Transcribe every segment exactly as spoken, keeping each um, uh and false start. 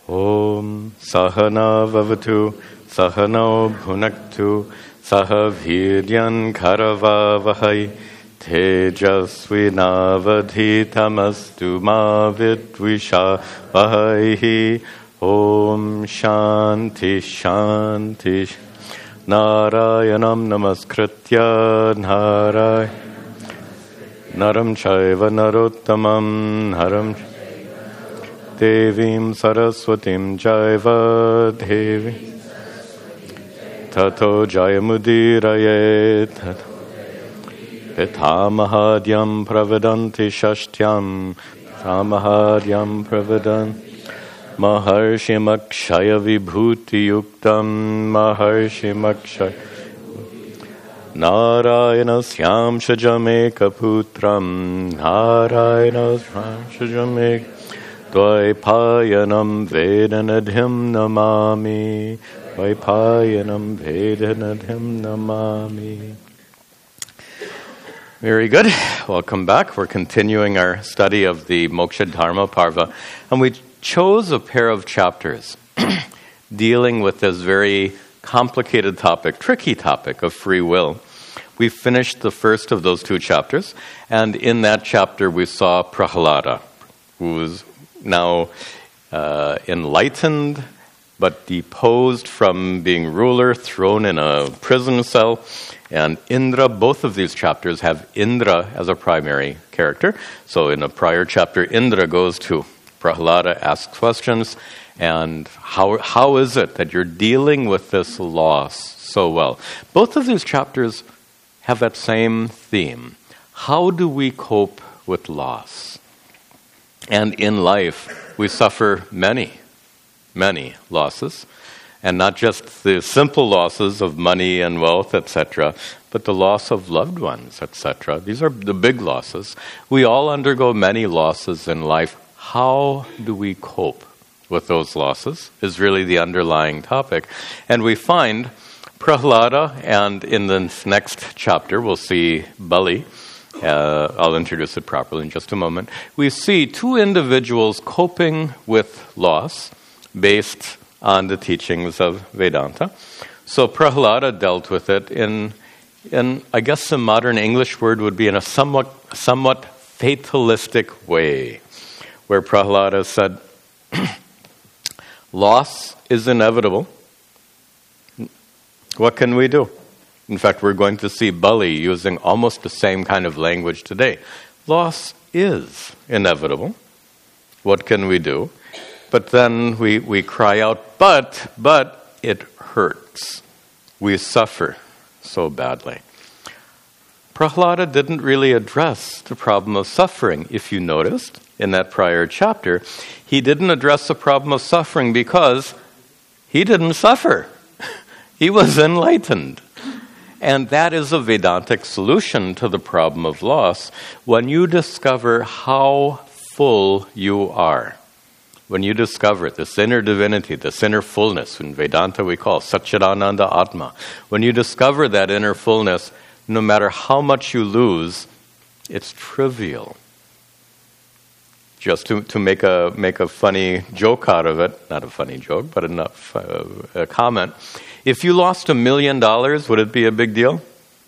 Om Sahana Vavatu Sahano Bhunaktu Saha Viryan Karavavahai Tejasvinavadhitamastu ma vidvishavahai. Om Shanti Shanti Narayanam Namaskritya Naray Naram Chaiva Narottamam Naram Devim Saraswatim Jaiva Devi Tato Jayamudirayet Pitamahadyam Pravedanti Shashtyam Pitamahadyam Pravedanti Maharshim Akshaya Vibhuti Yuktam Maharshim Akshaya Narayana Syam Shajameka Putram Narayana Syam Shajameka Dvaipayanam Vedanadhim Namami Dvaipayanam Vedanadhim Namami. Very good. Welcome back. We're continuing our study of the Moksha Dharma Parva, and we chose a pair of chapters dealing with this very complicated topic, tricky topic of free will. We finished the first of those two chapters, and in that chapter we saw Prahlada, who is now uh, enlightened but deposed from being ruler, thrown in a prison cell. And Indra, both of these chapters have Indra as a primary character. So in a prior chapter, Indra goes to Prahlada, asks questions, and how how is it that you're dealing with this loss so well? Both of these chapters have that same theme. How do we cope with loss? And in life, we suffer many, many losses. And not just the simple losses of money and wealth, et cetera, but the loss of loved ones, et cetera. These are the big losses. We all undergo many losses in life. How do we cope with those losses is really the underlying topic. And we find Prahlada, and in the next chapter we'll see Bali. Uh, I'll introduce it properly in just a moment. We see two individuals coping with loss based on the teachings of Vedanta. So Prahlada dealt with it in, in I guess the modern English word would be in a somewhat, somewhat fatalistic way, where Prahlada said, loss is inevitable. What can we do? In fact, we're going to see Bali using almost the same kind of language today. Loss is inevitable. What can we do? But then we, we cry out, but, but it hurts. We suffer so badly. Prahlada didn't really address the problem of suffering. If you noticed in that prior chapter, he didn't address the problem of suffering because he didn't suffer. He was enlightened. And that is a Vedantic solution to the problem of loss when you discover how full you are. When you discover this inner divinity, this inner fullness, in Vedanta we call Satchidananda Atma. When you discover that inner fullness, no matter how much you lose, it's trivial. Just to, to make a make a funny joke out of it, not a funny joke, but enough uh, a comment. If you lost a million dollars, would it be a big deal?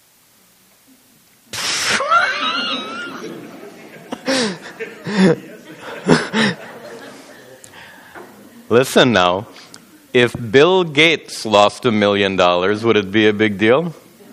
Listen now, if Bill Gates lost a million dollars, would it be a big deal?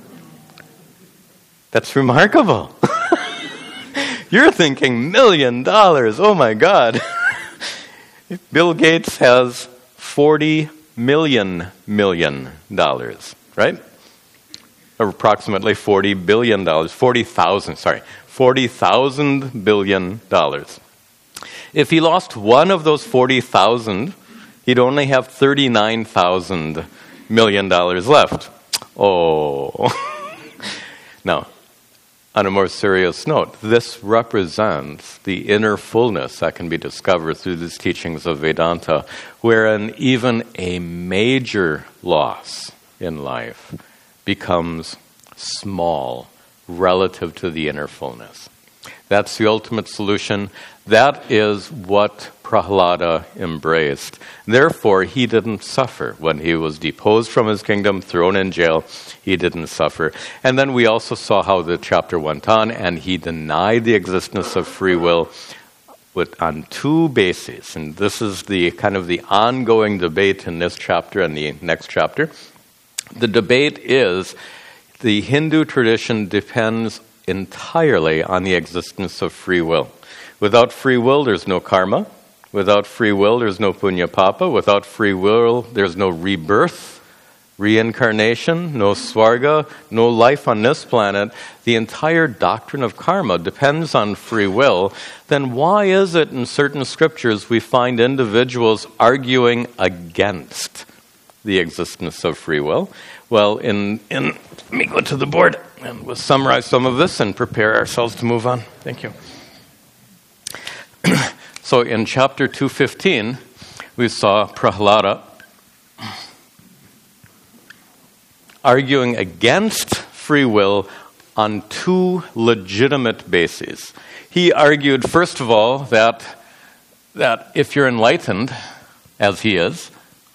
That's remarkable. You're thinking million dollars, oh my God. Bill Gates has forty million million dollars, right? Or approximately forty billion dollars, forty thousand, sorry, forty thousand billion dollars. If he lost one of those forty thousand, he'd only have thirty-nine thousand million dollars left. Oh. Now, on a more serious note, this represents the inner fullness that can be discovered through these teachings of Vedanta, wherein even a major loss in life becomes small relative to the inner fullness. That's the ultimate solution. That is what Prahlada embraced. Therefore, he didn't suffer. When he was deposed from his kingdom, thrown in jail, he didn't suffer. And then we also saw how the chapter went on, and he denied the existence of free will with, on two bases. And this is the kind of the ongoing debate in this chapter and the next chapter. The debate is the Hindu tradition depends entirely on the existence of free will. Without free will, there's no karma. Without free will, there's no punya papa. Without free will, there's no rebirth, reincarnation, no swarga, no life on this planet. The entire doctrine of karma depends on free will. Then why is it in certain scriptures we find individuals arguing against the existence of free will? Well, in, in let me go to the board and we'll summarize some of this and prepare ourselves to move on. Thank you. So in chapter two fifteen, we saw Prahlada arguing against free will on two legitimate bases. He argued, first of all, that, that if you're enlightened, as he is,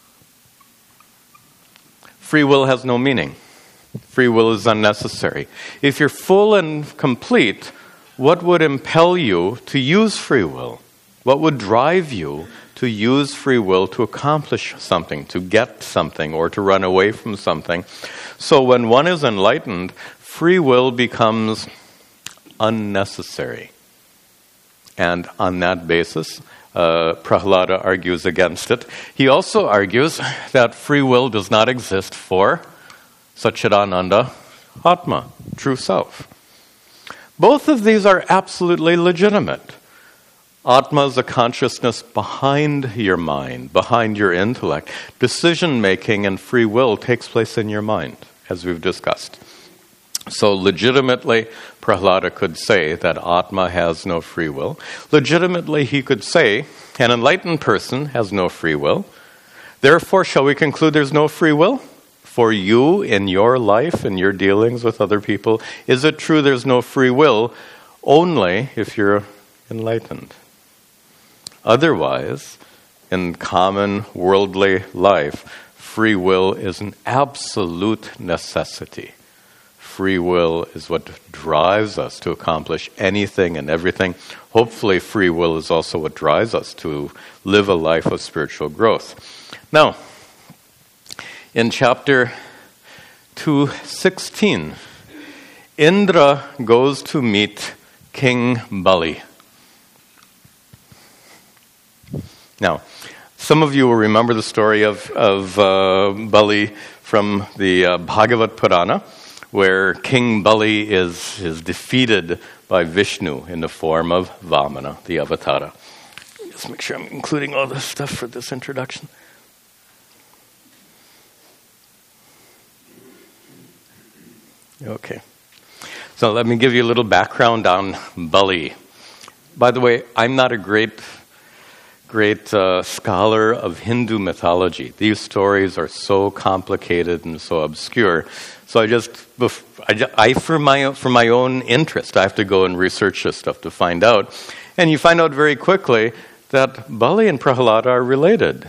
free will has no meaning. Free will is unnecessary. If you're full and complete, what would impel you to use free will? What would drive you to use free will to accomplish something, to get something, or to run away from something? So when one is enlightened, free will becomes unnecessary. And on that basis, uh, Prahlada argues against it. He also argues that free will does not exist for Satchidananda Atma, true self. Both of these are absolutely legitimate. Atma is a consciousness behind your mind, behind your intellect. Decision-making and free will takes place in your mind, as we've discussed. So legitimately, Prahlada could say that Atma has no free will. Legitimately, he could say an enlightened person has no free will. Therefore, shall we conclude there's no free will? For you, in your life, in your dealings with other people, is it true there's no free will only if you're enlightened? Otherwise, in common worldly life, free will is an absolute necessity. Free will is what drives us to accomplish anything and everything. Hopefully, free will is also what drives us to live a life of spiritual growth. Now, in chapter two sixteen, Indra goes to meet King Bali. Now, some of you will remember the story of, of uh, Bali from the uh, Bhagavad Purana, where King Bali is, is defeated by Vishnu in the form of Vamana, the Avatara. Just make sure I'm including all this stuff for this introduction. Okay. So let me give you a little background on Bali. By the way, I'm not a great... great uh, scholar of Hindu mythology. These stories are so complicated and so obscure. So I just, I, I for my for my own interest, I have to go and research this stuff to find out. And you find out very quickly that Bali and Prahlada are related.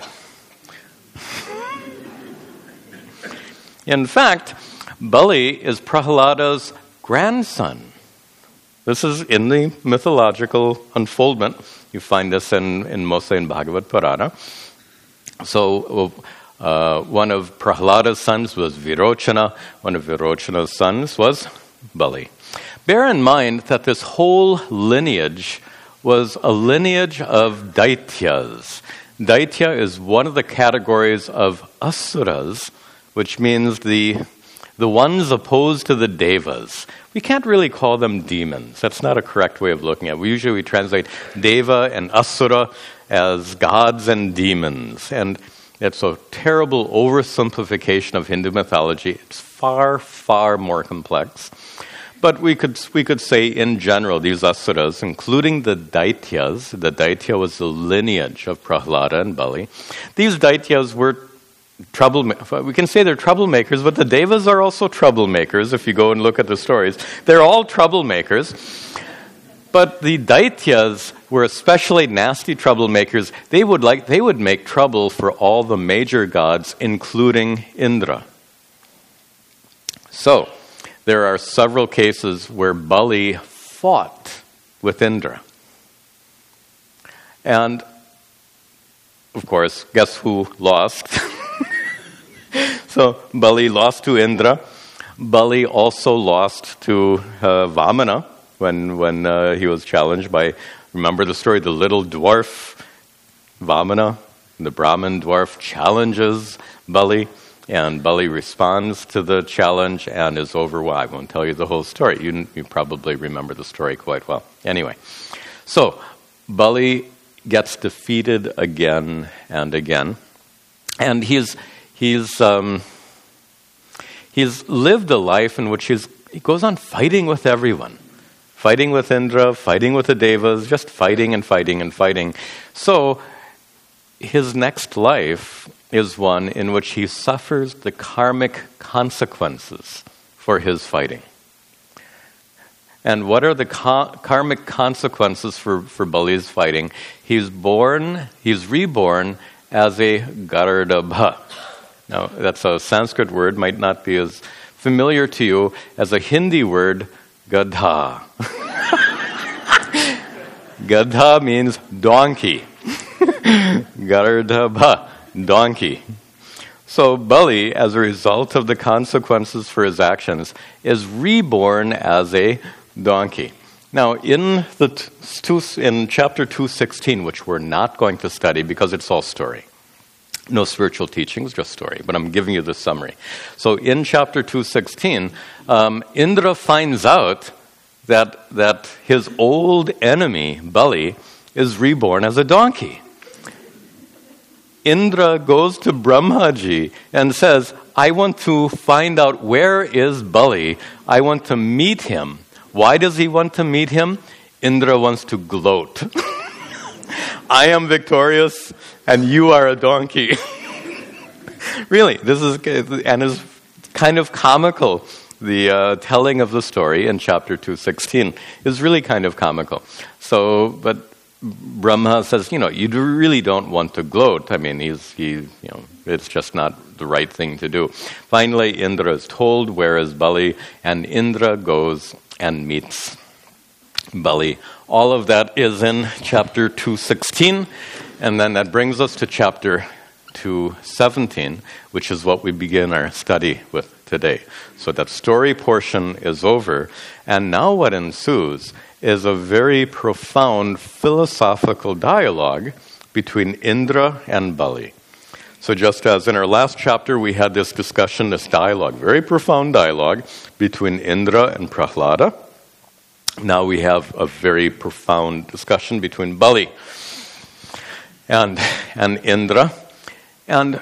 In fact, Bali is Prahlada's grandson. This is in the mythological unfoldment. You find this in, in mostly in Bhagavad Purana. So uh, one of Prahlada's sons was Virochana. One of Virochana's sons was Bali. Bear in mind that this whole lineage was a lineage of Daityas. Daitya is one of the categories of Asuras, which means the the ones opposed to the Devas. We can't really call them demons. That's not a correct way of looking at it. We usually we translate Deva and Asura as gods and demons. And it's a terrible oversimplification of Hindu mythology. It's far, far more complex. But we could we could say in general, these Asuras, including the Daityas, the Daitya was the lineage of Prahlada and Bali. These Daityas were Trouble, we can say they're troublemakers, but the Devas are also troublemakers if you go and look at the stories. They're all troublemakers. But the Daityas were especially nasty troublemakers. They would like they would make trouble for all the major gods, including Indra. So, there are several cases where Bali fought with Indra. And, of course, guess who lost? So, Bali lost to Indra. Bali also lost to uh, Vamana when when uh, he was challenged by, remember the story, the little dwarf, Vamana, the Brahmin dwarf challenges Bali, and Bali responds to the challenge and is overwhelmed. I won't tell you the whole story. You, you probably remember the story quite well. Anyway, so Bali gets defeated again and again, and he's he's um, he's lived a life in which he's, he goes on fighting with everyone. Fighting with Indra, fighting with the Devas, just fighting and fighting and fighting. So his next life is one in which he suffers the karmic consequences for his fighting. And what are the ka- karmic consequences for, for Bali's fighting? He's born, he's reborn as a Garudabha. Now, that's a Sanskrit word, might not be as familiar to you as a Hindi word, Gadha. Gadha means donkey. Garudabha, donkey. So Bali, as a result of the consequences for his actions, is reborn as a donkey. Now, in the t- two, in chapter two sixteen, which we're not going to study because it's all story. No spiritual teachings, just story. But I'm giving you the summary. So in chapter two sixteen, um, Indra finds out that that his old enemy, Bali, is reborn as a donkey. Indra goes to Brahmaji and says, I want to find out where is Bali. I want to meet him. Why does he want to meet him? Indra wants to gloat. I am victorious and you are a donkey. Really, this is, and is kind of comical. The uh, telling of the story in chapter two sixteen is really kind of comical. So, but Brahma says, you know, you do really don't want to gloat. I mean, he's, he, you know, it's just not the right thing to do. Finally, Indra is told where is Bali, and Indra goes and meets Bali. All of that is in chapter two sixteen, and then that brings us to chapter two seventeen, which is what we begin our study with today. So that story portion is over, and now what ensues is a very profound philosophical dialogue between Indra and Bali. So just as in our last chapter we had this discussion, this dialogue, very profound dialogue between Indra and Prahlada, now we have a very profound discussion between Bali and, and Indra. And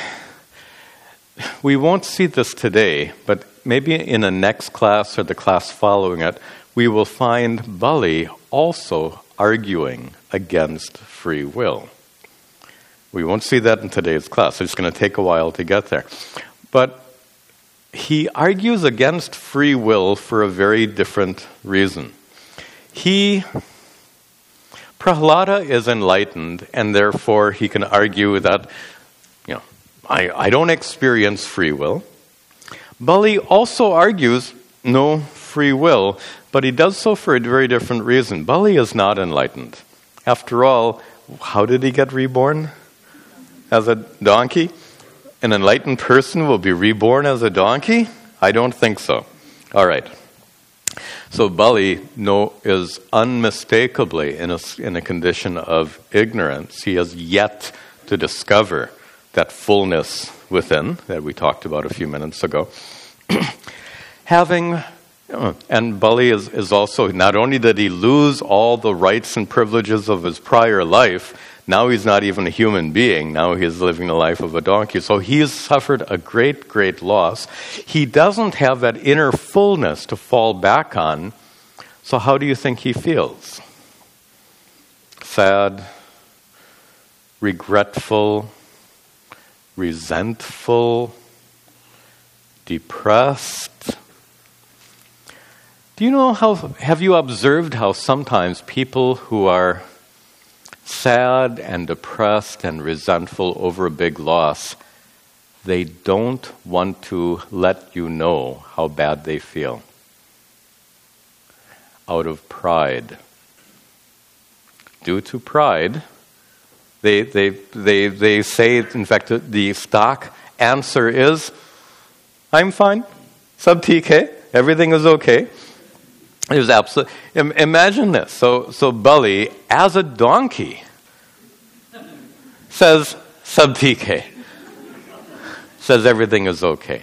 we won't see this today, but maybe in the next class or the class following it, we will find Bali also arguing against free will. We won't see that in today's class. It's going to take a while to get there. But he argues against free will for a very different reason. He, Prahlada is enlightened, and therefore he can argue that, you know, I, I don't experience free will. Bali also argues no free will, but he does so for a very different reason. Bali is not enlightened. After all, how did he get reborn? As a donkey? An enlightened person will be reborn as a donkey? I don't think so. All right. So Bali no, is unmistakably in a, in a condition of ignorance. He has yet to discover that fullness within that we talked about a few minutes ago. Having, and Bali is, is also, not only did he lose all the rights and privileges of his prior life, now he's not even a human being. Now he's living the life of a donkey. So he has suffered a great, great loss. He doesn't have that inner fullness to fall back on. So how do you think he feels? Sad, regretful, resentful, depressed. Do you know how, have you observed how sometimes people who are sad and depressed and resentful over a big loss, they don't want to let you know how bad they feel? Out of pride. Due to pride, they, they, they, they say, in fact, the stock answer is, I'm fine, sab theek hai, everything is okay. There's absolute. Imagine this. So, so Bali, as a donkey, says sab theek hai, says everything is okay.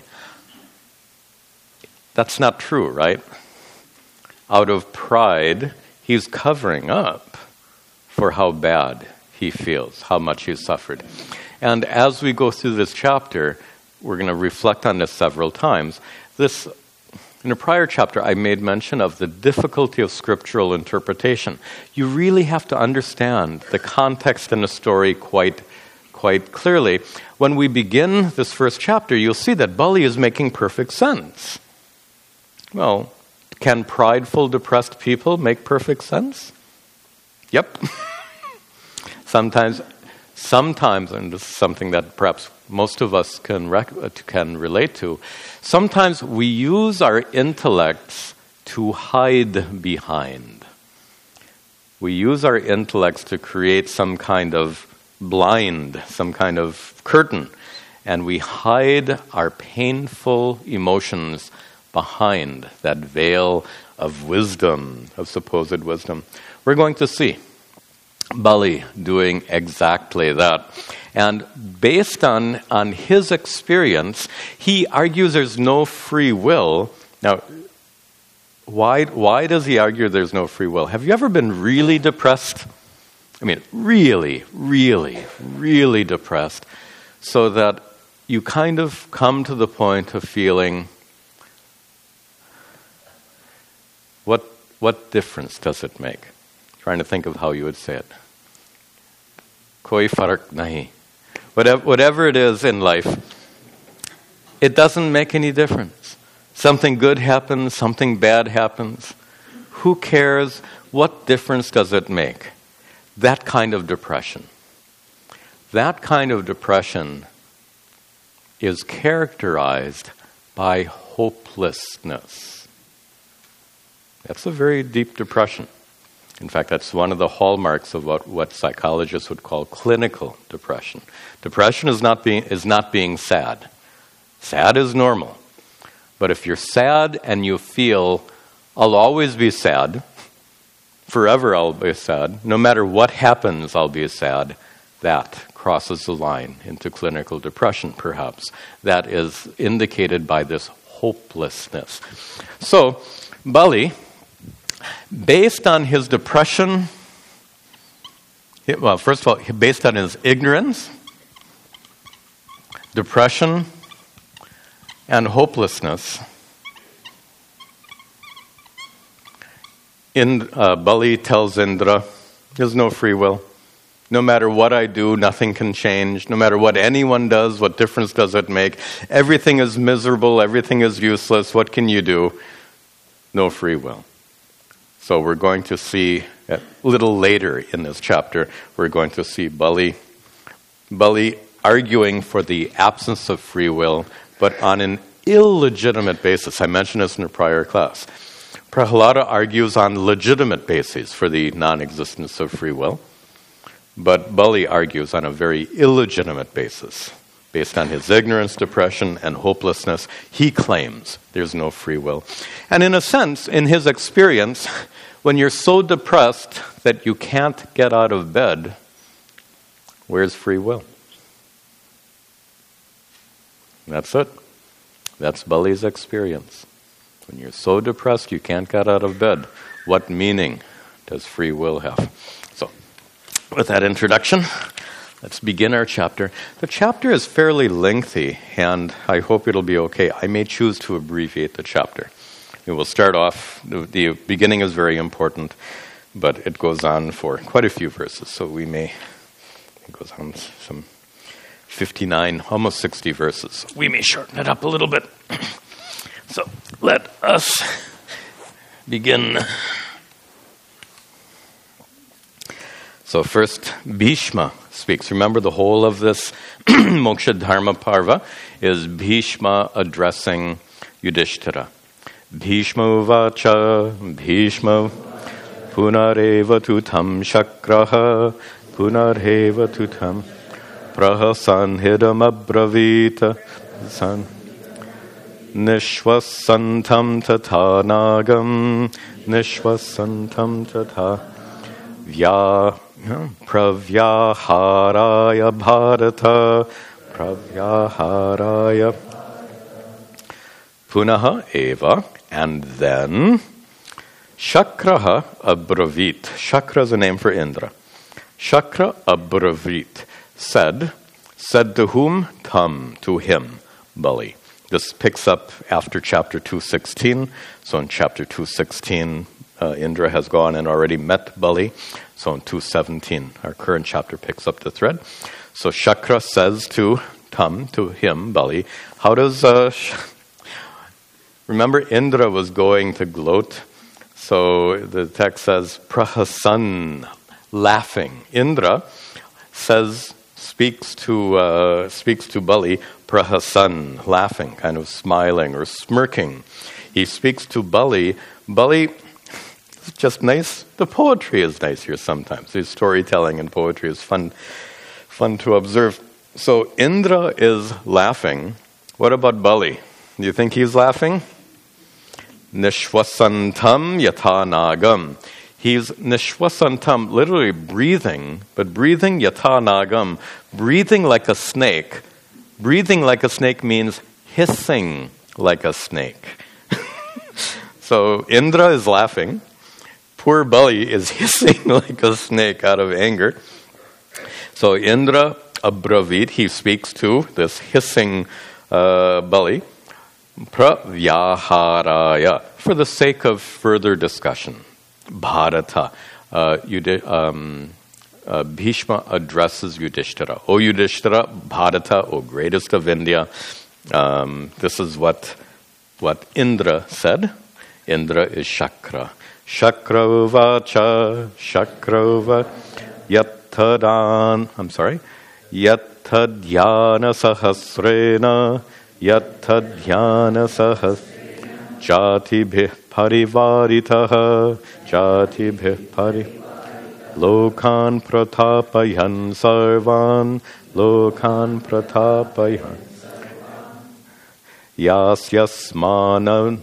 That's not true, right? Out of pride, he's covering up for how bad he feels, how much he's suffered. And as we go through this chapter, we're going to reflect on this several times. This. In a prior chapter, I made mention of the difficulty of scriptural interpretation. You really have to understand the context in the story quite, quite clearly. When we begin this first chapter, you'll see that Bali is making perfect sense. Well, can prideful, depressed people make perfect sense? Yep. sometimes, sometimes, and this is something that perhaps most of us can rec- can relate to, sometimes we use our intellects to hide behind. We use our intellects to create some kind of blind, some kind of curtain, and we hide our painful emotions behind that veil of wisdom, of supposed wisdom. We're going to see Bali doing exactly that. And based on, on his experience, he argues there's no free will. Now, why, why does he argue there's no free will? Have you ever been really depressed? I mean, really, really, really depressed, so that you kind of come to the point of feeling, what, what difference does it make? Trying to think of how you would say it. Koi farak nahi. Whatever, whatever it is in life, it doesn't make any difference. Something good happens, something bad happens. Who cares? What difference does it make? That kind of depression. That kind of depression is characterized by hopelessness. That's a very deep depression. In fact, that's one of the hallmarks of what, what psychologists would call clinical depression. Depression is not being is not being sad. Sad is normal. But if you're sad and you feel, I'll always be sad, forever I'll be sad, no matter what happens I'll be sad, that crosses the line into clinical depression, perhaps. That is indicated by this hopelessness. So, Bali, based on his depression, well, first of all, based on his ignorance, depression, and hopelessness, in, uh, Bali tells Indra, there's no free will. No matter what I do, nothing can change. No matter what anyone does, what difference does it make? Everything is miserable, everything is useless. What can you do? No free will. So we're going to see, a little later in this chapter, we're going to see Bali, Bali arguing for the absence of free will, but on an illegitimate basis. I mentioned this in a prior class. Prahalada argues on legitimate bases for the non-existence of free will, but Bali argues on a very illegitimate basis. Based on his ignorance, depression, and hopelessness, he claims there's no free will. And in a sense, in his experience, when you're so depressed that you can't get out of bed, where's free will? That's it. That's Bali's experience. When you're so depressed you can't get out of bed, what meaning does free will have? So, with that introduction, let's begin our chapter. The chapter is fairly lengthy, and I hope it'll be okay. I may choose to abbreviate the chapter. We will start off, the, the beginning is very important, but it goes on for quite a few verses, so we may, it goes on some fifty-nine, almost sixty verses. We may shorten it up a little bit. So let us begin. So first, Bhishma speaks. Remember, the whole of this Moksha Dharma Parva is Bhishma addressing Yudhishthira. Bhishma uvacha, Bhishma punareva tutam shakraha, punareva tutam prahasanhidam abravita san nishwasantam tata nagam, nishwasantam tata vya pravyaharaya bharata, pravyaharaya punaha eva, and then Shakraha abravit. Shakra is a name for Indra. Shakra abravit said, said to whom? Tam, to him, Bali. This picks up after chapter two sixteen. So in chapter two sixteen, uh, Indra has gone and already met Bali. So in two seventeen, our current chapter picks up the thread. So Shakra says to Tam, to him, Bali, how does... Uh, sh- Remember, Indra was going to gloat. So the text says, prahasan, laughing. Indra says, speaks to uh, speaks to Bali, prahasan, laughing, kind of smiling or smirking. He speaks to Bali. Bali is just nice. The poetry is nice here sometimes. The storytelling and poetry is fun, fun to observe. So Indra is laughing. What about Bali? Do you think he's laughing? Nishwasantam yata nagam. He's nishwasantam, literally breathing, but breathing yata nagam, breathing like a snake. Breathing like a snake means hissing like a snake. So Indra is laughing. Poor Bali is hissing like a snake out of anger. So Indra abravit, he speaks to this hissing uh, Bali. Pravyaharaya, for the sake of further discussion. Bharata, uh, Yudhi, um, uh, Bhishma addresses Yudhishthira. O Yudhishthira, Bharata, O greatest of India. Um, this is what what Indra said. Indra is Shakra. Shakra uvacha, Shakra uva, yattadan, I'm sorry, yattadhyana sahasrena, Yattadhyana sahas jatibhih parivaritaha jatibhih pari lokan pratapayan sarvan lokan pratapayan yasyasman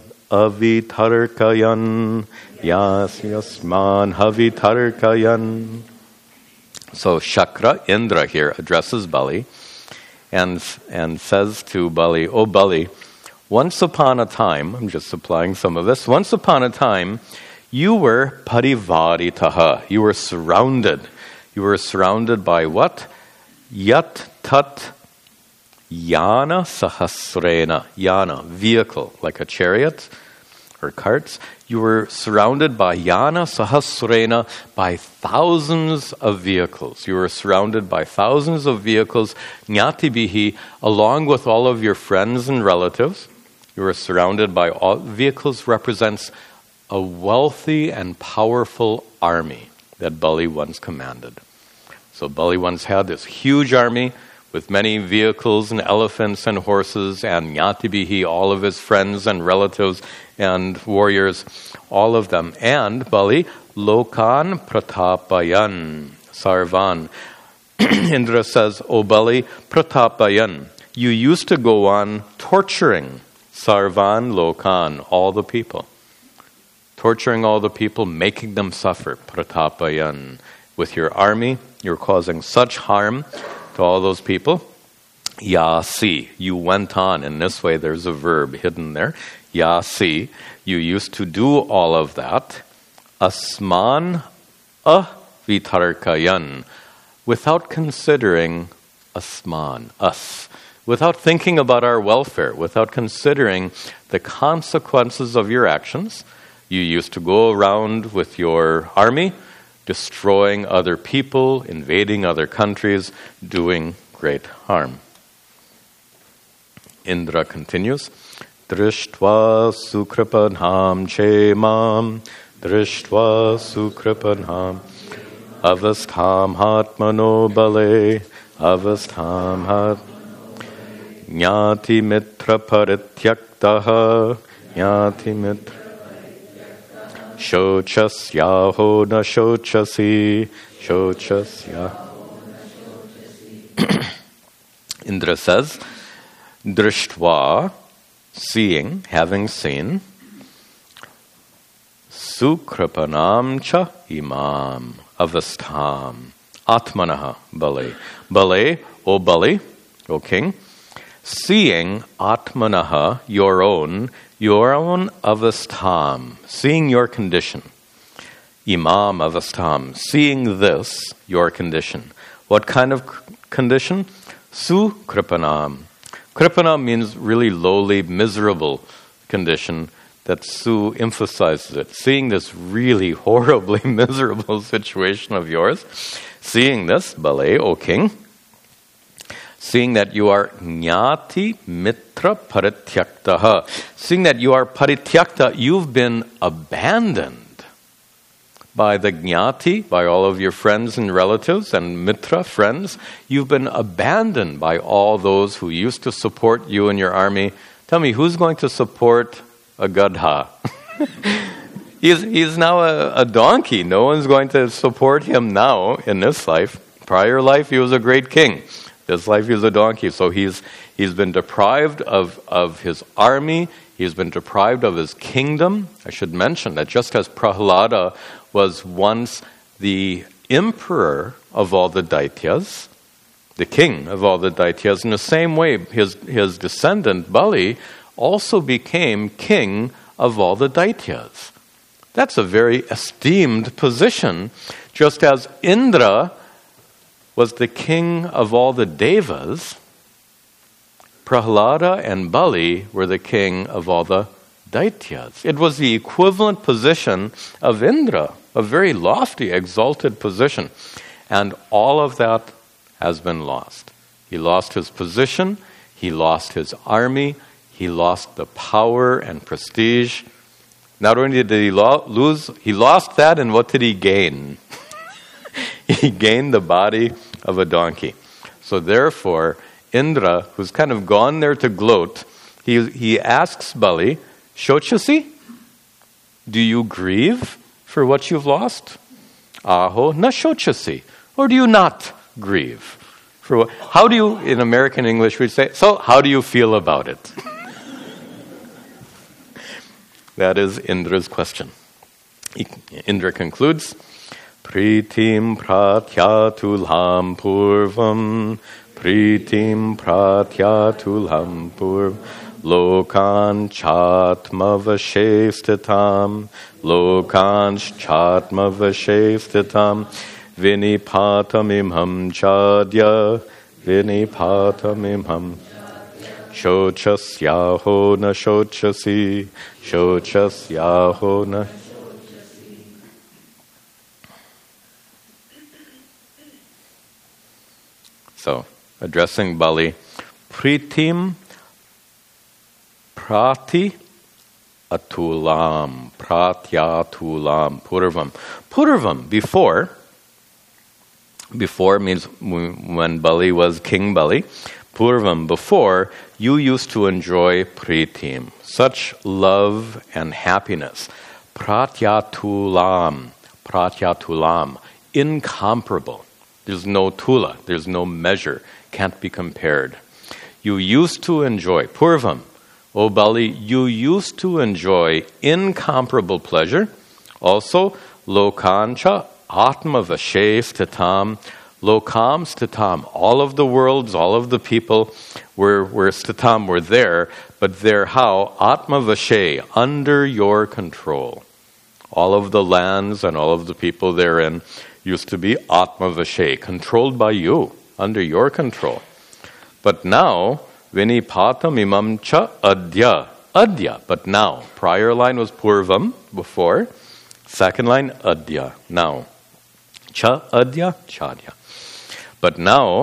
avitarkayan yasyasman havitarkayan. So Shakra, Indra here, addresses Bali and and says to Bali, "O Bali, once upon a time," I'm just supplying some of this, once upon a time, you were parivaritaha, you were surrounded. You were surrounded by what? Yat tat yana sahasrena. Yana, vehicle, like a chariot or carts. You were surrounded by yana sahasrena, by thousands of vehicles. You were surrounded by thousands of vehicles, nyatibihi, along with all of your friends and relatives. You were surrounded by all vehicles. Represents a wealthy and powerful army that Bali once commanded. So Bali once had this huge army with many vehicles and elephants and horses and nyatibihi, all of his friends and relatives and warriors, all of them. And Bali, lokan pratapayan, sarvan. Indra says, O Bali, pratapayan, you used to go on torturing sarvan lokan, all the people. Torturing all the people, making them suffer, pratapayan. With your army, you're causing such harm to all those people. Yasi, you went on. In this way, there's a verb hidden there. Yasi, you used to do all of that. Asman avitarkayan, without considering asman, us. Without thinking about our welfare, without considering the consequences of your actions. You used to go around with your army, destroying other people, invading other countries, doing great harm. Indra continues, Drishtva sukripanham chemam, Drishtva sukripanham, avastham hatmano bale, avastham hat, Jnati mitra parityaktaha, Jnati mitra, Shochasyaho na shochasi, Shochasyaho. Indra says, Drishtva, seeing, having seen, Sukripanam cha imam, avastham, atmanaha, bale. Bale, O Bali, O king, seeing atmanaha, your own, your own avastham, seeing your condition. Imam avastham, seeing this, your condition. What kind of condition? Su kripanam. Kripanam means really lowly, miserable condition. That Su emphasizes it. Seeing this really horribly miserable situation of yours, seeing this, Bale, O king, seeing that you are jnati mitra parityaktaha, seeing that you are parityakta, you've been abandoned by the jnati, by all of your friends and relatives, and mitra, friends. You've been abandoned by all those who used to support you in your army. Tell me, who's going to support a gadha? he's, he's now a, a donkey. No one's going to support him now in this life. Prior life, he was a great king. This life, he was a donkey. So he's he's been deprived of, of his army. He's been deprived of his kingdom. I should mention that just as Prahlada was once the emperor of all the Daityas, the king of all the Daityas, in the same way, his, his descendant, Bali, also became king of all the Daityas. That's a very esteemed position, just as Indra was the king of all the Devas. Prahlada and Bali were the king of all the Daityas. It was the equivalent position of Indra, a very lofty, exalted position. And all of that has been lost. He lost his position, he lost his army, he lost the power and prestige. Not only did he lo- lose, he lost that, and what did he gain? He gained the body of a donkey. So therefore, Indra, who's kind of gone there to gloat, he, he asks Bali, Shochasi, do you grieve for what you've lost? Aho na shochasi. Or do you not grieve? For what? How do you, in American English, we'd say, so how do you feel about it? That is Indra's question. Indra concludes, Pritim pratyatulam purvam, Pritim pratyatulam purvam, Lokan chatma vashestitam, Lokan chatma vashestitam, Vinipatam imham chadya, Vinipatam imham Shochasyaho na shochasi, Shochasyaho na. So, addressing Bali, Pritim Prati Atulam, Pratyatulam, Purvam. Purvam, before, before means when Bali was King Bali, Purvam, before, you used to enjoy Pritim, such love and happiness. Pratyatulam, Pratyatulam, incomparable. There's no tula, there's no measure, can't be compared. You used to enjoy, Purvam, O Bali, you used to enjoy incomparable pleasure. Also, Lokancha Atma Vashe Stitam, Lokam Stitam, all of the worlds, all of the people were, were Stitam, were there, but they're how? Atma Vashe, under your control. All of the lands and all of the people therein used to be Atma Vashe, controlled by you, under your control. But now, Vinipatam imam cha adya, adya, but now. Prior line was purvam, before. Second line, adya, now. Cha adya, chadya. But now,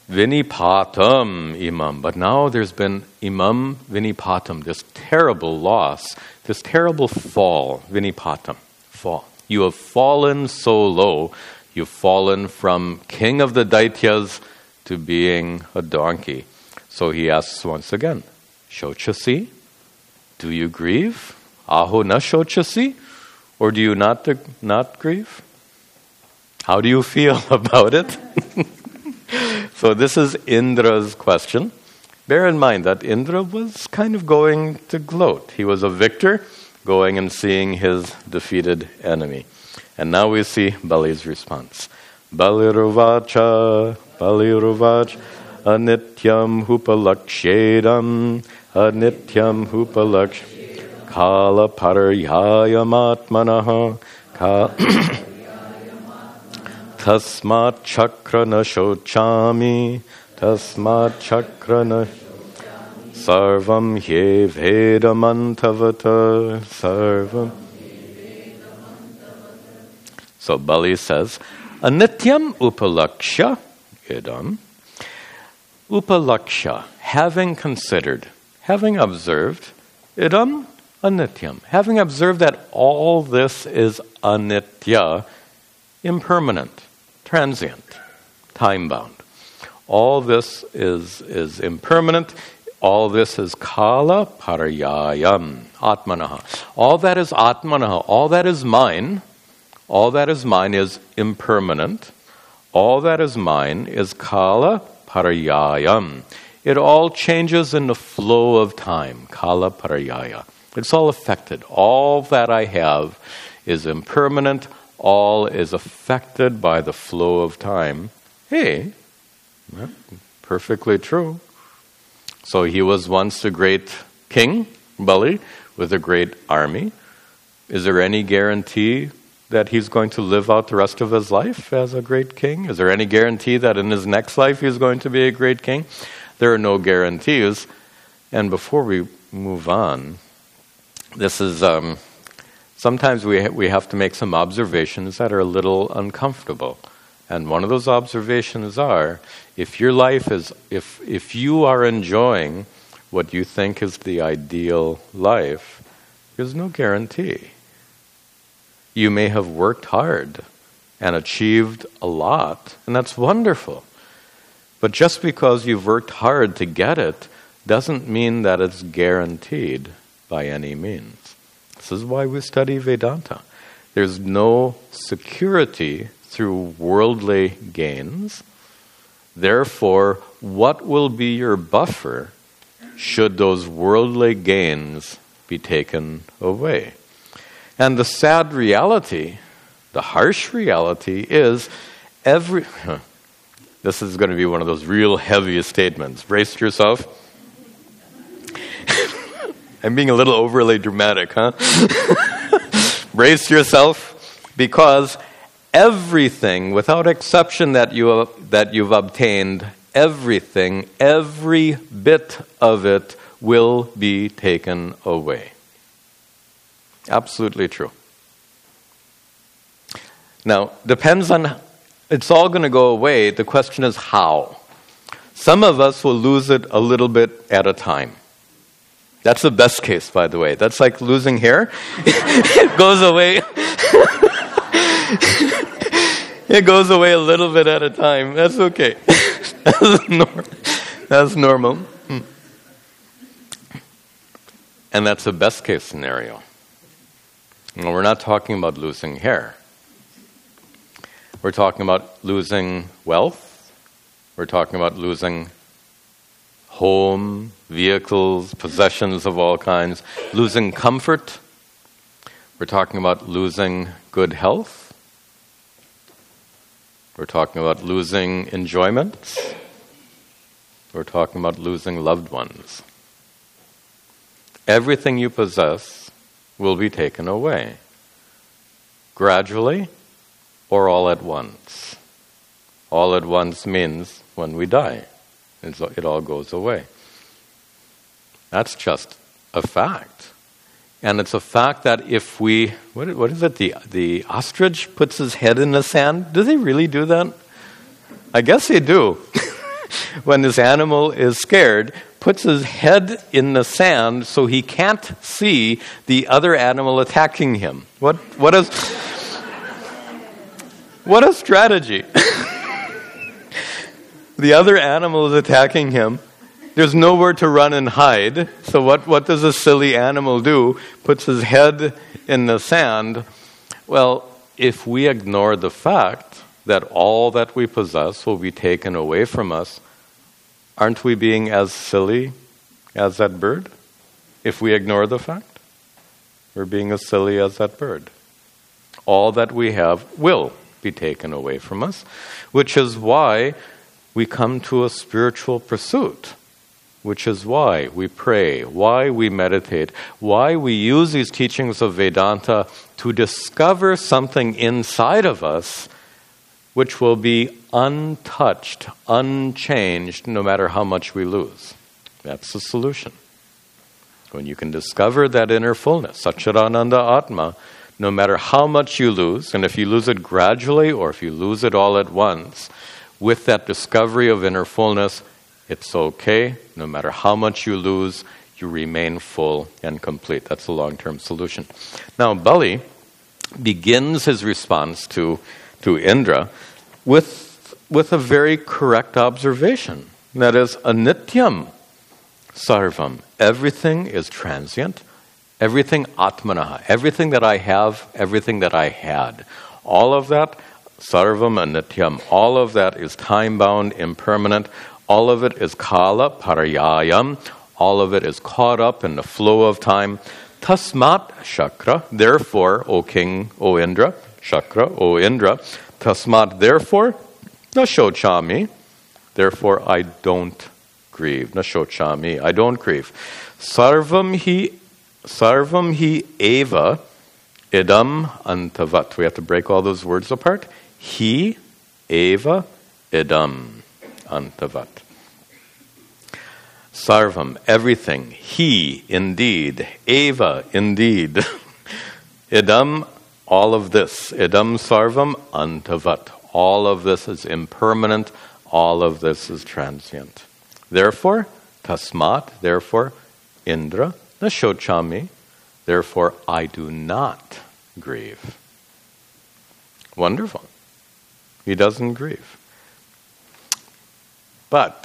Vinipatam imam. But now there's been imam vinipatam, this terrible loss, this terrible fall, vinipatam, fall. You have fallen so low, you've fallen from king of the Daityas to being a donkey. So he asks once again, Shochasi? Do you grieve? Aho na shochasi? Or do you not, not grieve? How do you feel about it? So this is Indra's question. Bear in mind that Indra was kind of going to gloat. He was a victor, going and seeing his defeated enemy. And now we see Bali's response. Baliruvacha, Baliruvacha, anityam hupalakshedam, anityam hupalakshedam, kala parayayamatmanaha, kala... Tasmat chakra na shochami, tasmat chakra na sarvam hye vedamantavata, sarvam. So Bali says, anityam upalaksha idam. Upalaksha, having considered, having observed, idam anityam, having observed that all this is anitya, impermanent, transient, time-bound. All this is, is impermanent. All this is kala parayayam, atmanaha. All that is atmanaha, all that is mine, all that is mine is impermanent. All that is mine is kala parayayam. It all changes in the flow of time, kala parayaya. It's all affected. All that I have is impermanent. All is affected by the flow of time. Hey, perfectly true. So he was once a great king, Bali, with a great army. Is there any guarantee that he's going to live out the rest of his life as a great king? Is there any guarantee that in his next life he's going to be a great king? There are no guarantees. And before we move on, this is... Um, Sometimes we ha- we have to make some observations that are a little uncomfortable. And one of those observations are, if your life is, if if you are enjoying what you think is the ideal life, there's no guarantee. You may have worked hard and achieved a lot, and that's wonderful. But just because you've worked hard to get it doesn't mean that it's guaranteed by any means. This is why we study Vedanta. There's no security through worldly gains. Therefore, what will be your buffer should those worldly gains be taken away? And the sad reality, the harsh reality is every... This is going to be one of those real heavy statements. Brace yourself. I'm being a little overly dramatic, huh? Brace yourself, because everything, without exception that you have, that you've obtained, everything, every bit of it will be taken away. Absolutely true. Now, depends on, it's all going to go away. The question is how. Some of us will lose it a little bit at a time. That's the best case, by the way. That's like losing hair. It goes away. It goes away a little bit at a time. That's okay. That's, nor- that's normal. And that's the best case scenario. And we're not talking about losing hair. We're talking about losing wealth. We're talking about losing home, vehicles, possessions of all kinds, losing comfort. We're talking about losing good health. We're talking about losing enjoyment. We're talking about losing loved ones. Everything you possess will be taken away, gradually or all at once. All at once means when we die. It all goes away. That's just a fact. And it's a fact that if we, what, what is it, the, the ostrich puts his head in the sand? Do they really do that? I guess they do. when this animal is scared, puts his head in the sand so he can't see the other animal attacking him. What what is what a strategy. The other animal is attacking him. There's nowhere to run and hide. So what, what does a silly animal do? Puts his head in the sand. Well, if we ignore the fact that all that we possess will be taken away from us, aren't we being as silly as that bird? If we ignore the fact, we're being as silly as that bird. All that we have will be taken away from us, which is why we come to a spiritual pursuit, which is why we pray, why we meditate, why we use these teachings of Vedanta to discover something inside of us which will be untouched, unchanged, no matter how much we lose. That's the solution. When you can discover that inner fullness, Satchidananda Atma, no matter how much you lose, and if you lose it gradually or if you lose it all at once, with that discovery of inner fullness, it's okay. No matter how much you lose, you remain full and complete. That's a long-term solution. Now, Bali begins his response to, to Indra with, with a very correct observation. That is, anityam sarvam. Everything is transient. Everything atmanaha. Everything that I have, everything that I had. All of that, sarvam anityam. All of that is time-bound, impermanent. All of it is kala parayayam. All of it is caught up in the flow of time. Tasmat shakra. Therefore, O king, O Indra, shakra, O Indra. Tasmat, therefore, nashochami. Therefore, I don't grieve. Nashochami. I don't grieve. Sarvam hi, sarvam hi eva idam antavat. We have to break all those words apart. He eva idam antavat. Sarvam, everything. He, indeed. Eva, indeed. Idam, all of this. Idam sarvam antavat. All of this is impermanent. All of this is transient. Therefore, tasmat, therefore, Indra, nashochami, therefore I do not grieve. Wonderful. He doesn't grieve. But,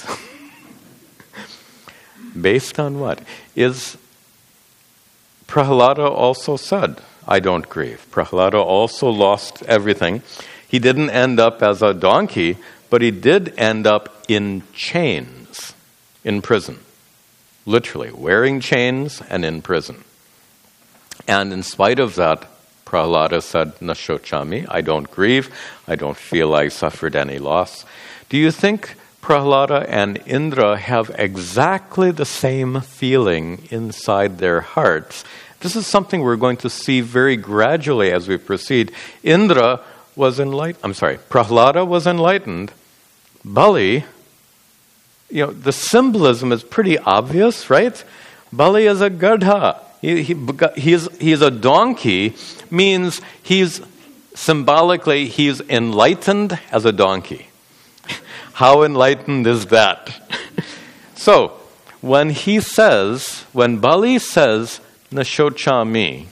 based on what? Is Prahlada also said, I don't grieve. Prahlada also lost everything. He didn't end up as a donkey, but he did end up in chains, in prison. Literally, wearing chains and in prison. And in spite of that, Prahlada said, nashochami, I don't grieve. I don't feel I suffered any loss. Do you think Prahlada and Indra have exactly the same feeling inside their hearts? This is something we're going to see very gradually as we proceed. Indra was enlightened. I'm sorry, Prahlada was enlightened. Bali, you know, the symbolism is pretty obvious, right? Bali is a gadha. He, he, he's, he's a donkey, means he's symbolically, he's enlightened as a donkey. How enlightened is that? So, when he says, when Bali says, nashochami,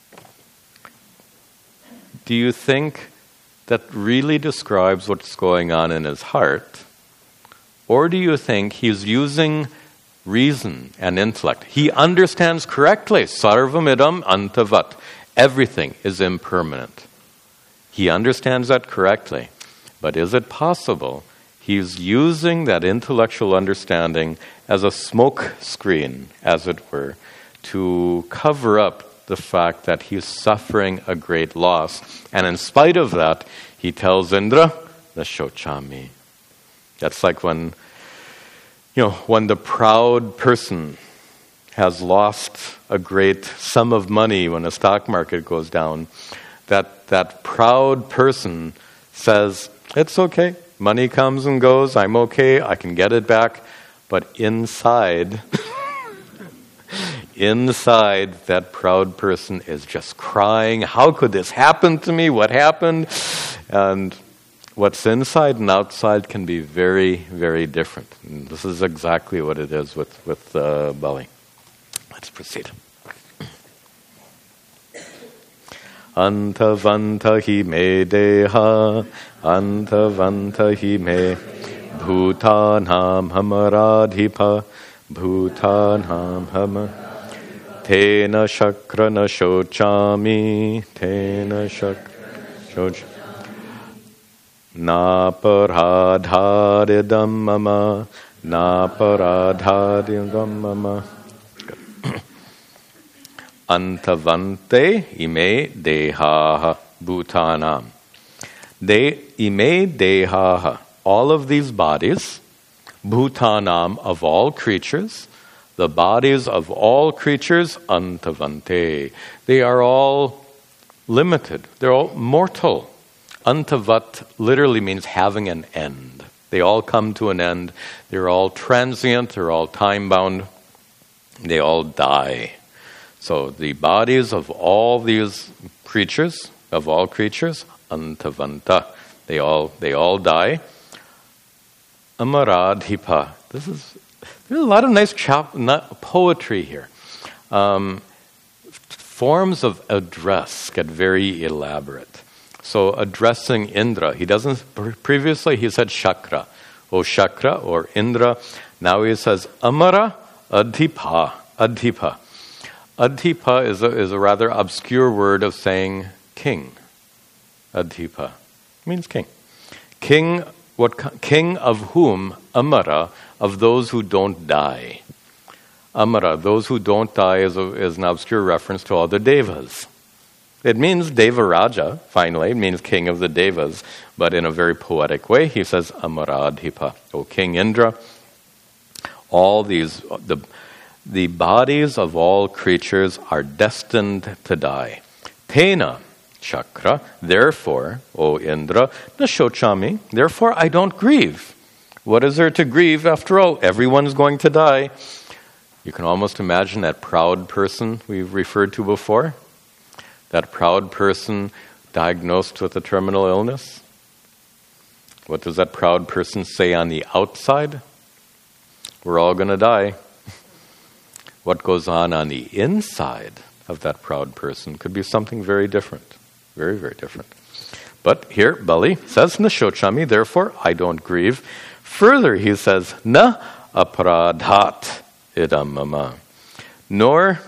do you think that really describes what's going on in his heart? Or do you think he's using reason and intellect? He understands correctly, sarvam idam antavat. Everything is impermanent. He understands that correctly. But is it possible he's using that intellectual understanding as a smoke screen, as it were, to cover up the fact that he's suffering a great loss? And in spite of that, he tells Indra, nashochami. That's like when, you know, when the proud person has lost a great sum of money when the stock market goes down, that that proud person says, it's okay, money comes and goes, I'm okay, I can get it back. But inside, inside, that proud person is just crying, how could this happen to me? What happened? And what's inside and outside can be very, very different. And this is exactly what it is with, with uh, Bali. Let's proceed. Antavanta hi me deha, antavanta hi me bhutanam hamaradhipa, bhutanam hamar. Tena shakrana shochami, tena shakrana shochami. Naparadharidam mama, naparadharidam mama. Antavante ime dehaha bhutanam. De ime dehaha. All of these bodies, bhutanam, of all creatures, the bodies of all creatures, antavante. They are all limited. They're all mortal. Antavat literally means having an end. They all come to an end. They're all transient. They're all time-bound. They all die. So the bodies of all these creatures, of all creatures, antavanta, they all they all die. Amaradhipa. This is there's a lot of nice chap, not, poetry here. Um, forms of address get very elaborate. So addressing Indra, he doesn't, previously he said Shakra, O Shakra or Indra. Now he says Amara Adhipa, Adhipa. Adhipa is a, is a rather obscure word of saying king. Adhipa means king. King, what king of whom? Amara, of those who don't die. Amara, those who don't die, is, a, is an obscure reference to all the devas. It means Devaraja, finally. It means king of the devas. But in a very poetic way, he says, Amaradhipa, O King Indra. All these, the, the bodies of all creatures are destined to die. Tena, Chakra, therefore, O Indra, Nashochami, therefore I don't grieve. What is there to grieve? After all, everyone's going to die. You can almost imagine that proud person we've referred to before. That proud person diagnosed with a terminal illness. What does that proud person say on the outside? We're all going to die. What goes on on the inside of that proud person could be something very different. Very, very different. But here, Bali says, Nashochami, therefore I don't grieve. Further, he says, Na aparadhat idam mama. Nor,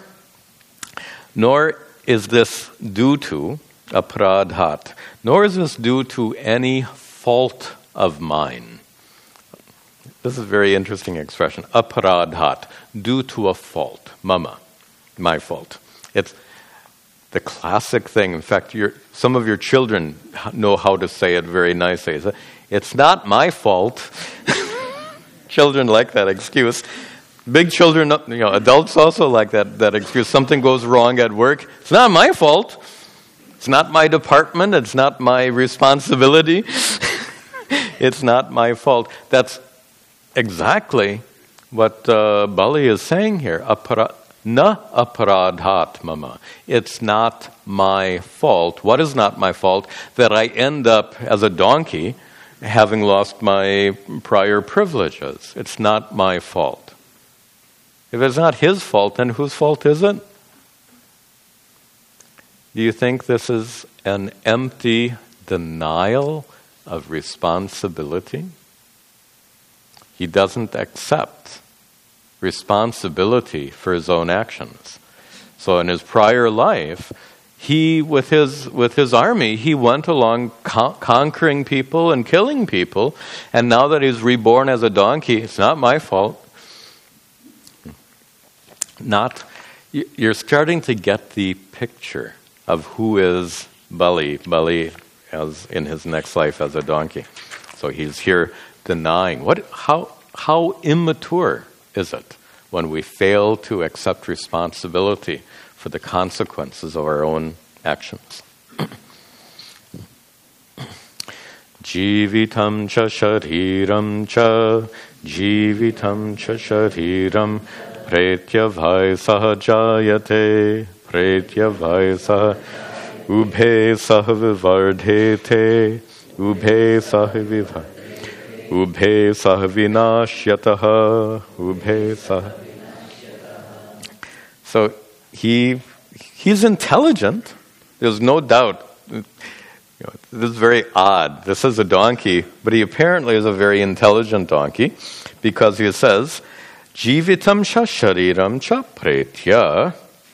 nor is this due to aparadhat, nor is this due to any fault of mine. This is a very interesting expression. Aparadhat, due to a fault. Mama, my fault. It's the classic thing. In fact, your, some of your children know how to say it very nicely. It's not my fault. Children like that excuse. Big children, you know, adults also like that, that excuse. Something goes wrong at work. It's not my fault. It's not my department. It's not my responsibility. It's not my fault. That's exactly what uh, Bali is saying here. Apara, na aparadhat mama. It's not my fault. What is not my fault? That I end up as a donkey having lost my prior privileges. It's not my fault. If it's not his fault, then whose fault is it? Do you think this is an empty denial of responsibility? He doesn't accept responsibility for his own actions. So in his prior life, he, with his with his army, he went along con- conquering people and killing people. And now that he's reborn as a donkey, it's not my fault. Not, you're starting to get the picture of who is Bali, Bali as in his next life as a donkey. So he's here denying. What? How? How immature is it when we fail to accept responsibility for the consequences of our own actions? Jivitam cha shariram cha, jivitam cha shariram. Pretyavai sahajayate, pretyavai sah ubhe sahavivardhete, Ubhe sahaviva. Ubhe sahavinashyataha. Ubhe sah. So he he's intelligent. There's no doubt. You know, this is very odd. This is a donkey, but he apparently is a very intelligent donkey, because he says, Jivitam sha shariram cha pretya.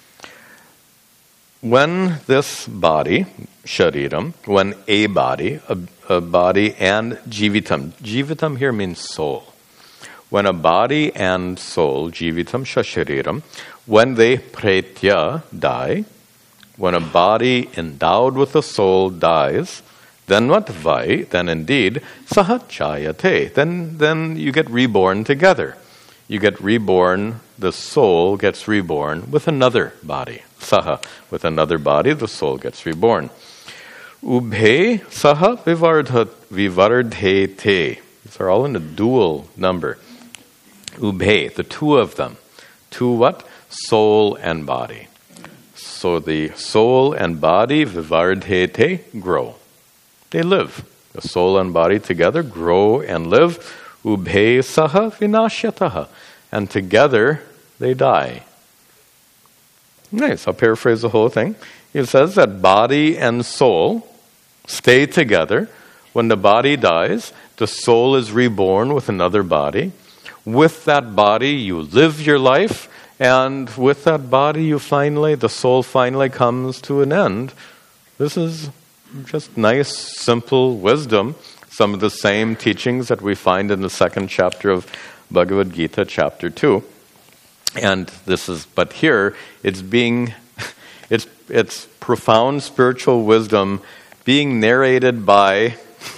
When this body, shariram, when a body, a, a body and jivitam. Jivitam here means soul. When a body and soul, jivitam sha shariram, when they pretya, die, when a body endowed with a soul dies, then what? Vai, then indeed, saha chayate. Then, then you get reborn together. You get reborn, the soul gets reborn with another body. Saha, with another body, the soul gets reborn. Ubhe saha vivardhete. These are all in a dual number. Ubhe, the two of them. Two what? Soul and body. So the soul and body, vivardhete, grow. They live. The soul and body together grow and live. Ubhe saha vinashyataha. And together they die. Nice. I'll paraphrase the whole thing. He says that body and soul stay together. When the body dies, the soul is reborn with another body. With that body, you live your life. And with that body, you finally, the soul finally comes to an end. This is just nice, simple wisdom. Some of the same teachings that we find in the second chapter of Bhagavad Gita, chapter two. And this is, but here, it's being, it's it's profound spiritual wisdom being narrated by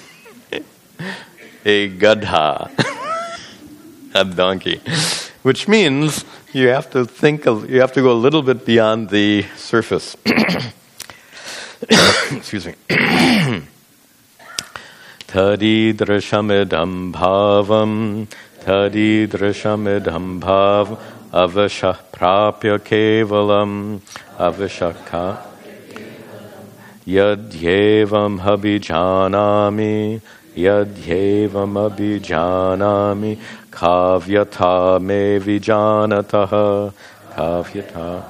a gadha, a donkey, which means you have to think, of, you have to go a little bit beyond the surface. Excuse me. Tadidrashamidam bhavam, tadidrashamidam bhav, avashah prapya kevalam, avashaka, yadyevam habhijanami, yadyevam abhijanami, kavyata me vijanataha, kavyata.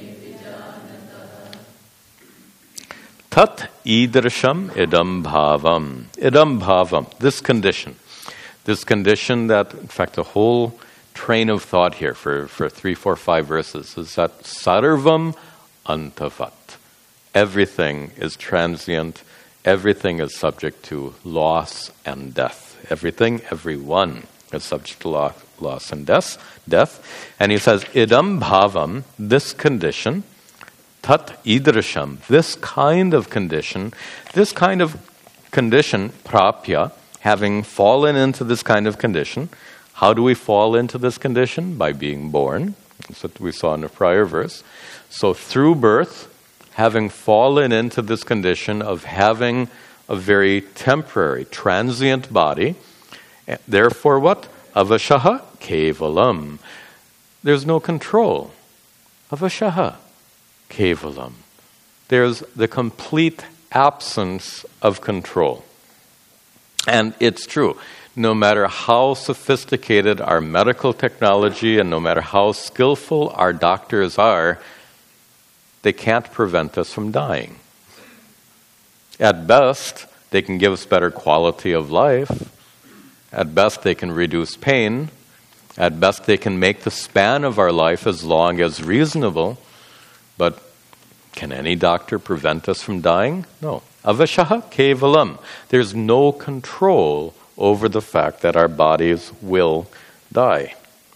Tat idrasham idam bhavam. Idam bhavam, this condition. This condition that, in fact, the whole train of thought here for, for three, four, five verses is that sarvam antavat. Everything is transient. Everything is subject to loss and death. Everything, everyone is subject to loss, loss and death. Death. And he says, idam bhavam, this condition, tat idrasham, this kind of condition, this kind of condition, prapya, having fallen into this kind of condition. How do we fall into this condition? By being born. That's what we saw in the prior verse. So through birth, having fallen into this condition of having a very temporary, transient body, therefore what? Avashaha kevalam. There's no control. Avashaha kevalam. There's the complete absence of control. And it's true. No matter how sophisticated our medical technology and no matter how skillful our doctors are, they can't prevent us from dying. At best, they can give us better quality of life. At best, they can reduce pain. At best, they can make the span of our life as long as reasonable. But can any doctor prevent us from dying? No. Avashaha kevalam. There's no control over the fact that our bodies will die.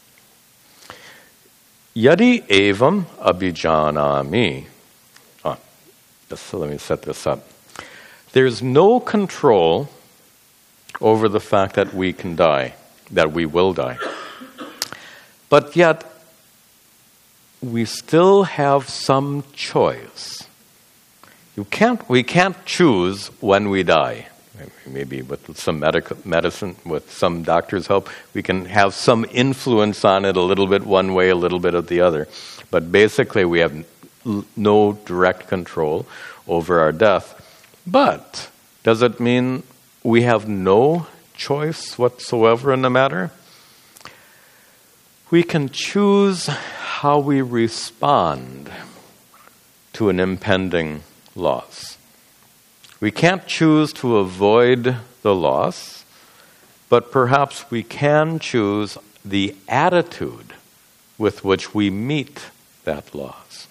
Yadi evam abhijanami. Ah, so let me set this up. There's no control over the fact that we can die, that we will die. But yet, we still have some choice. You can't, we can't choose when we die. Maybe with some medical medicine, with some doctor's help, we can have some influence on it a little bit one way, a little bit of the other. But basically, we have no direct control over our death. But does it mean we have no choice whatsoever in the matter. We can choose how we respond to an impending loss. We can't choose to avoid the loss, but perhaps we can choose the attitude with which we meet that loss.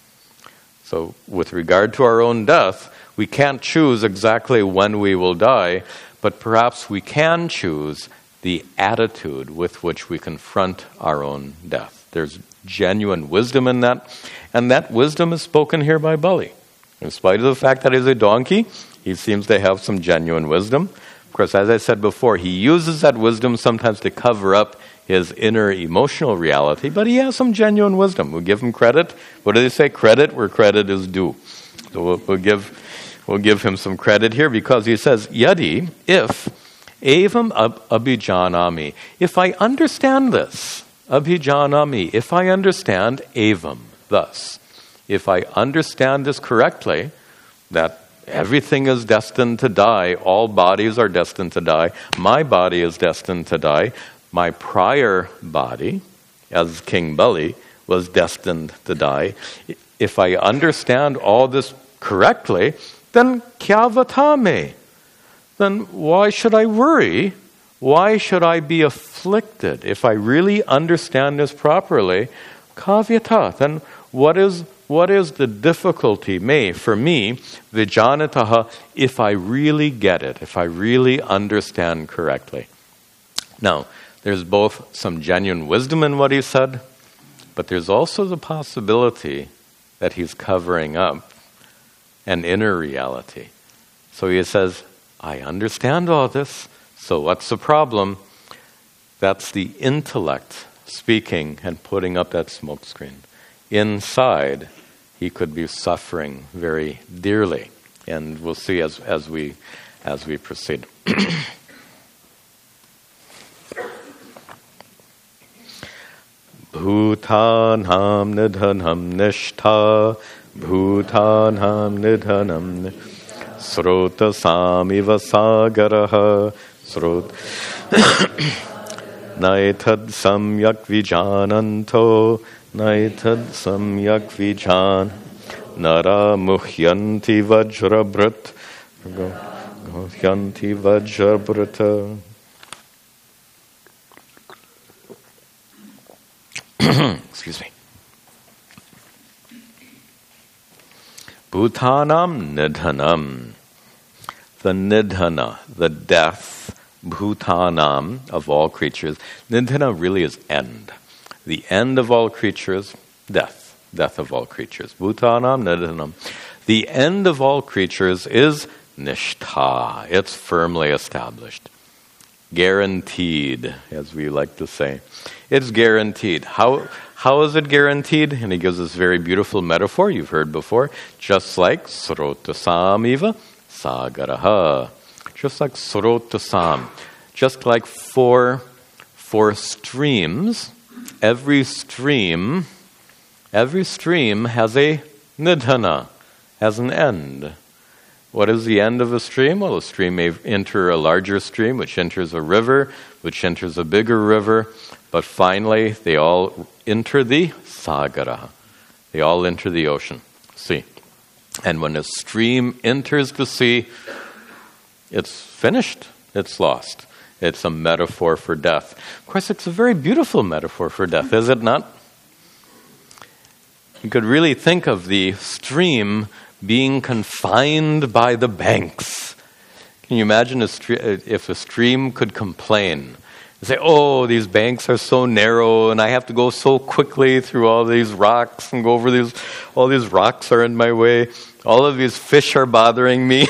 So with regard to our own death, we can't choose exactly when we will die, but perhaps we can choose the attitude with which we confront our own death. There's genuine wisdom in that, and that wisdom is spoken here by Bali. In spite of the fact that he's a donkey, he seems to have some genuine wisdom. Of course, as I said before, he uses that wisdom sometimes to cover up his inner emotional reality, but he has some genuine wisdom. We'll give him credit. What do they say? Credit where credit is due. So we'll, we'll give we'll give him some credit here because he says, Yadi, if evam abhijanami, if I understand this, abhijanami, if I understand evam, thus, if I understand this correctly, that everything is destined to die, all bodies are destined to die, my body is destined to die, my prior body, as King Bali, was destined to die. If I understand all this correctly, then kya vatame? Then why should I worry? Why should I be afflicted? If I really understand this properly, kavyata, then what is what is the difficulty may for me, vijanataha, if I really get it, if I really understand correctly? Now, there's both some genuine wisdom in what he said, but there's also the possibility that he's covering up an inner reality. So he says, I understand all this, so what's the problem? That's the intellect speaking and putting up that smoke screen. Inside, he could be suffering very dearly. And we'll see as, as we as we proceed. Bhutanam nidhanam nishtha, Bhutanam nidhanam srota samiva sagaraha, srot naitad samyak vijananto, naitad samyak vijan, nara muhyanti vajrabrat, muhyanti vajrabrata. Excuse me. Bhutanam nidhanam. The nidhana, the death, bhutanam, of all creatures. Nidhana really is end. The end of all creatures, death. Death of all creatures. Bhutanam nidhanam. The end of all creatures is nishtha. It's firmly established. Guaranteed, as we like to say. It's guaranteed. How how is it guaranteed? And he gives this very beautiful metaphor you've heard before. Just like srotasamiva sagaraha. Just like srotasam. Just like four, four streams. Every stream, every stream has a nidhana, has an end. What is the end of a stream? Well, a stream may enter a larger stream, which enters a river, which enters a bigger river, but finally they all enter the sagara. They all enter the ocean, sea. And when a stream enters the sea, it's finished. It's lost. It's a metaphor for death. Of course, it's a very beautiful metaphor for death, is it not? You could really think of the stream being confined by the banks. Can you imagine a stre- if a stream could complain and say, oh, these banks are so narrow and I have to go so quickly through all these rocks and go over these, all these rocks are in my way. All of these fish are bothering me.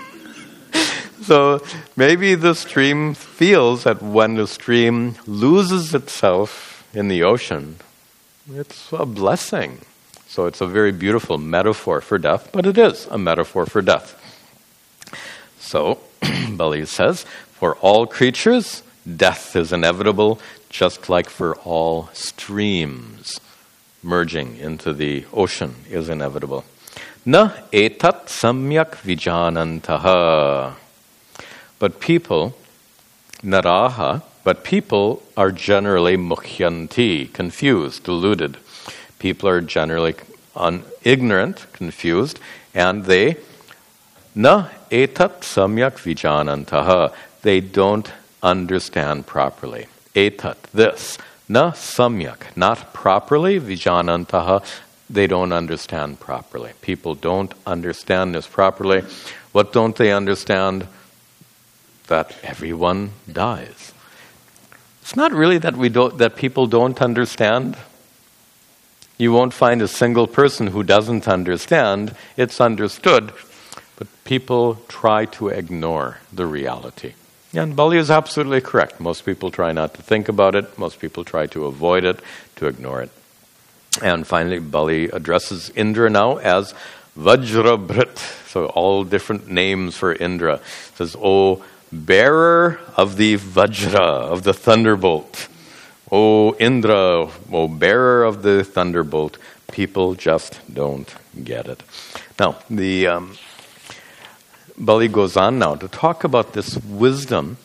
So maybe the stream feels that when the stream loses itself in the ocean, it's a blessing. So it's a very beautiful metaphor for death, but it is a metaphor for death. So, Bali says, for all creatures, death is inevitable, just like for all streams. Merging into the ocean is inevitable. Na etat samyak vijanantaha. But people, naraha, but people are generally mukhyanti, confused, deluded. People are generally un- ignorant, confused, and they na etat samyak vijanantaha. They don't understand properly. Etat, this. Na samyak, not properly, vijanantaha. They don't understand properly. People don't understand this properly. What don't they understand? That everyone dies. It's not really that we don't that people don't understand. You won't find a single person who doesn't understand. It's understood, but people try to ignore the reality. And Bali is absolutely correct. Most people try not to think about it. Most people try to avoid it, to ignore it. And finally, Bali addresses Indra now as Vajrabhrit. So all different names for Indra. It says, O bearer of the Vajra, of the thunderbolt. O Indra, O bearer of the thunderbolt. People just don't get it. Now, the um, Bali goes on now to talk about this wisdom,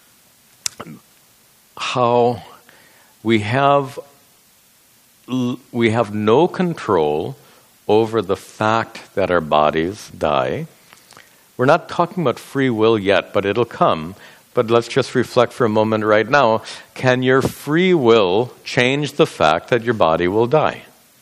how we have we have no control over the fact that our bodies die. We're not talking about free will yet, but it'll come. But let's just reflect for a moment right now. Can your free will change the fact that your body will die?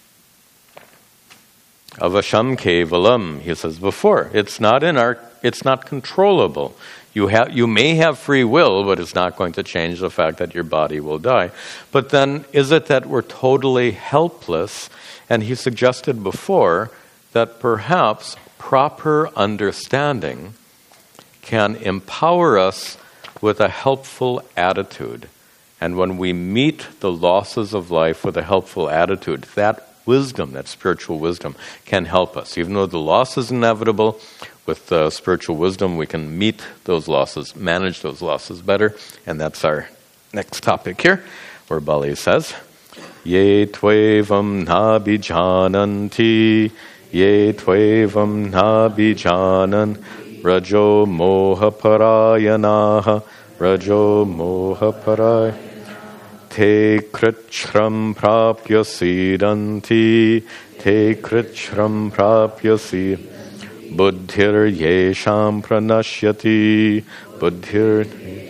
Avasham kevalam, he says before. It's not in our, it's not controllable. You have, you may have free will, but it's not going to change the fact that your body will die. But then, is it that we're totally helpless? And he suggested before that perhaps proper understanding can empower us with a helpful attitude. And when we meet the losses of life with a helpful attitude, that wisdom, that spiritual wisdom, can help us. Even though the loss is inevitable, with uh, spiritual wisdom, we can meet those losses, manage those losses better. And that's our next topic here, where Bali says, Ye tvevam nabijananti, ye tvevam nabijanan, rajo moha parayanaha, rajo moha parayanaha. Te krichram prapya sidanti, te krichram prapya sidanti. Buddhir yesham pranashyati, buddhir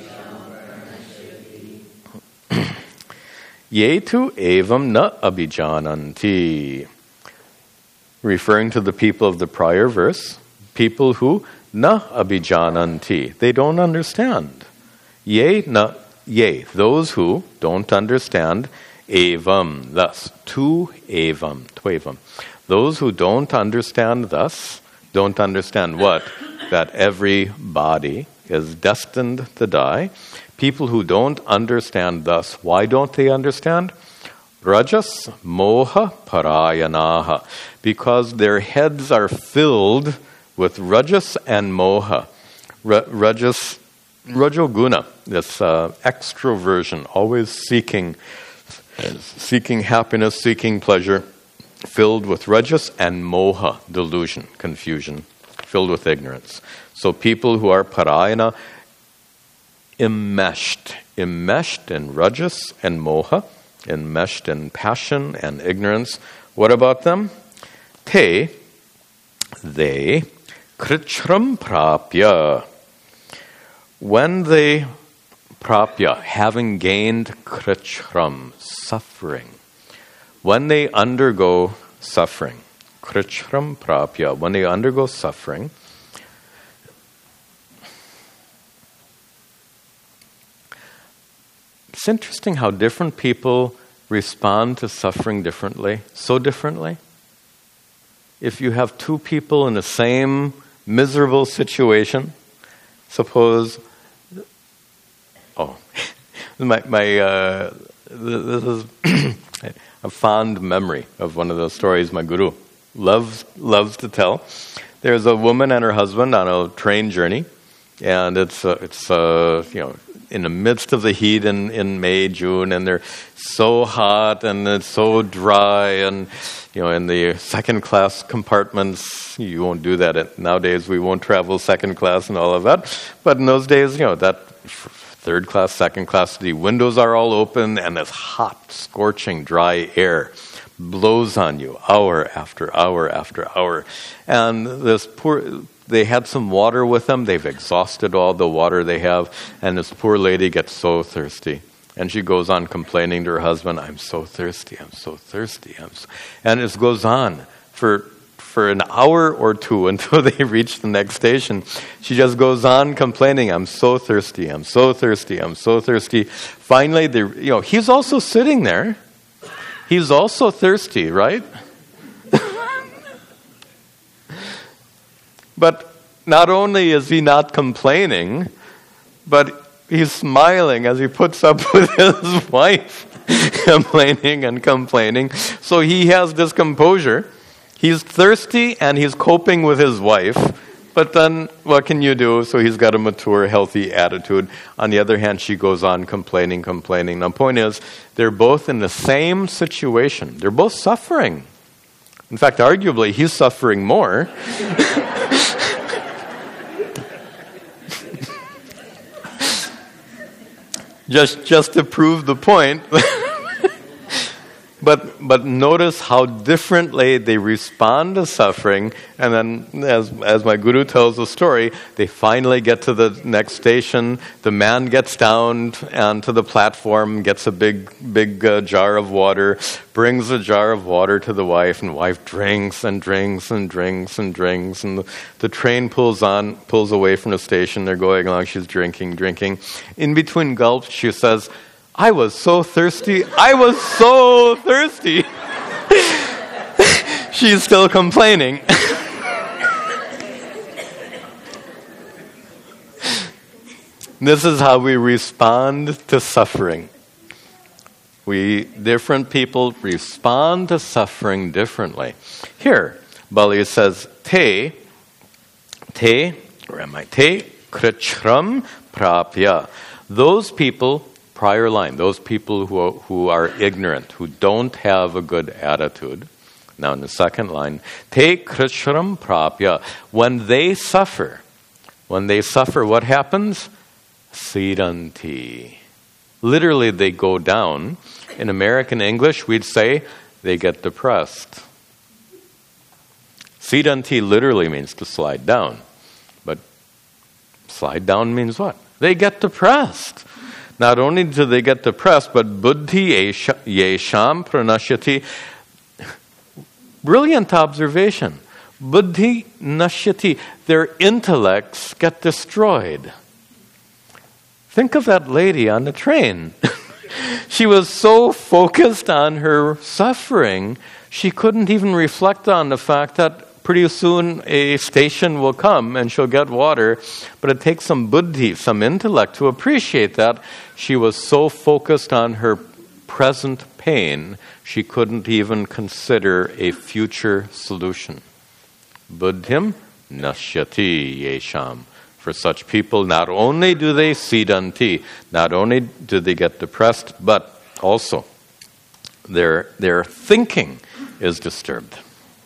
yetu evam na abhijananti. Referring to the people of the prior verse, people who na abhijananti, they don't understand. Ye na, ye, those who don't understand, evam, thus, tu evam, tvevam. Those who don't understand thus, don't understand what? That every body is destined to die. People who don't understand thus, why don't they understand? Rajas moha parayanaha. Because their heads are filled with rajas and moha. Ra- rajas, rajoguna, this uh, extroversion, always seeking, seeking happiness, seeking pleasure. Filled with rajas and moha, delusion, confusion, filled with ignorance. So people who are parayana, enmeshed, enmeshed in rajas and moha, enmeshed in passion and ignorance. What about them? Te, they, krichram prapya. When they, prapya, having gained krichram, suffering, when they undergo suffering, krichram prapya, when they undergo suffering, it's interesting how different people respond to suffering differently, so differently. If you have two people in the same miserable situation, suppose, oh, my, my uh, this is a fond memory of one of those stories my guru loves loves to tell. There's a woman and her husband on a train journey, and it's uh, it's uh, you know in the midst of the heat in, in May, June, and they're so hot and it's so dry, and You know, in the second class compartments, you won't do that. Nowadays, we won't travel second class and all of that. But in those days, you know, that third class, second class, the windows are all open and this hot, scorching, dry air blows on you hour after hour after hour. And this poor, they had some water with them. They've exhausted all the water they have. And this poor lady gets so thirsty. And she goes on complaining to her husband, I'm so thirsty, I'm so thirsty. I'm so... And it goes on for for an hour or two until they reach the next station. She just goes on complaining, I'm so thirsty, I'm so thirsty, I'm so thirsty. Finally, they, you know, he's also sitting there. He's also thirsty, right? But not only is he not complaining, but he's smiling as he puts up with his wife complaining and complaining. So he has this composure. He's thirsty and he's coping with his wife. But then what can you do? So he's got a mature, healthy attitude. On the other hand, she goes on complaining, complaining. The point is, they're both in the same situation. They're both suffering. In fact, arguably, he's suffering more. Just just to prove the point. But but notice how differently they respond to suffering. And then, as as my guru tells the story, they finally get to the next station. The man gets down onto the platform, gets a big big uh, jar of water, brings a jar of water to the wife, and the wife drinks and drinks and drinks and drinks. And the, the train pulls on, pulls away from the station. They're going along. She's drinking, drinking. In between gulps, she says, I was so thirsty. I was so thirsty. She's still complaining. This is how we respond to suffering. We, different people respond to suffering differently. Here, Bali says, Te, te, where am I? Te krichram prapya. Those people, prior line, those people who are, who are ignorant, who don't have a good attitude. Now in the second line, te krishram prapya. When they suffer, when they suffer, what happens? Siddhanti. Literally, they go down. In American English, we'd say they get depressed. Siddhanti literally means to slide down. But slide down means what? They get depressed. Not only do they get depressed, but buddhi yesham pranashyati. Brilliant observation. Buddhi nashyati. Their intellects get destroyed. Think of that lady on the train. She was so focused on her suffering, she couldn't even reflect on the fact that pretty soon a station will come and she'll get water, but it takes some buddhi, some intellect to appreciate that. She was so focused on her present pain, she couldn't even consider a future solution. Buddhim nashyati yesham. For such people, not only do they siddhanti, not only do they get depressed, but also their their thinking is disturbed.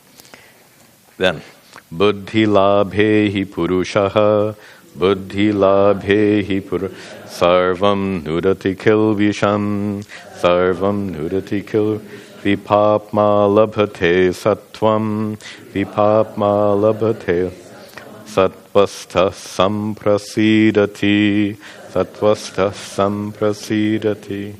Then, buddhi labhehi purushaha, buddhi labhehi purushaha, sarvam nudati kilvisham, sarvam nudati kil, vipapma labhate sattvam, vipapma labhate Satvastha samprasidati. Satvastha samprasidati.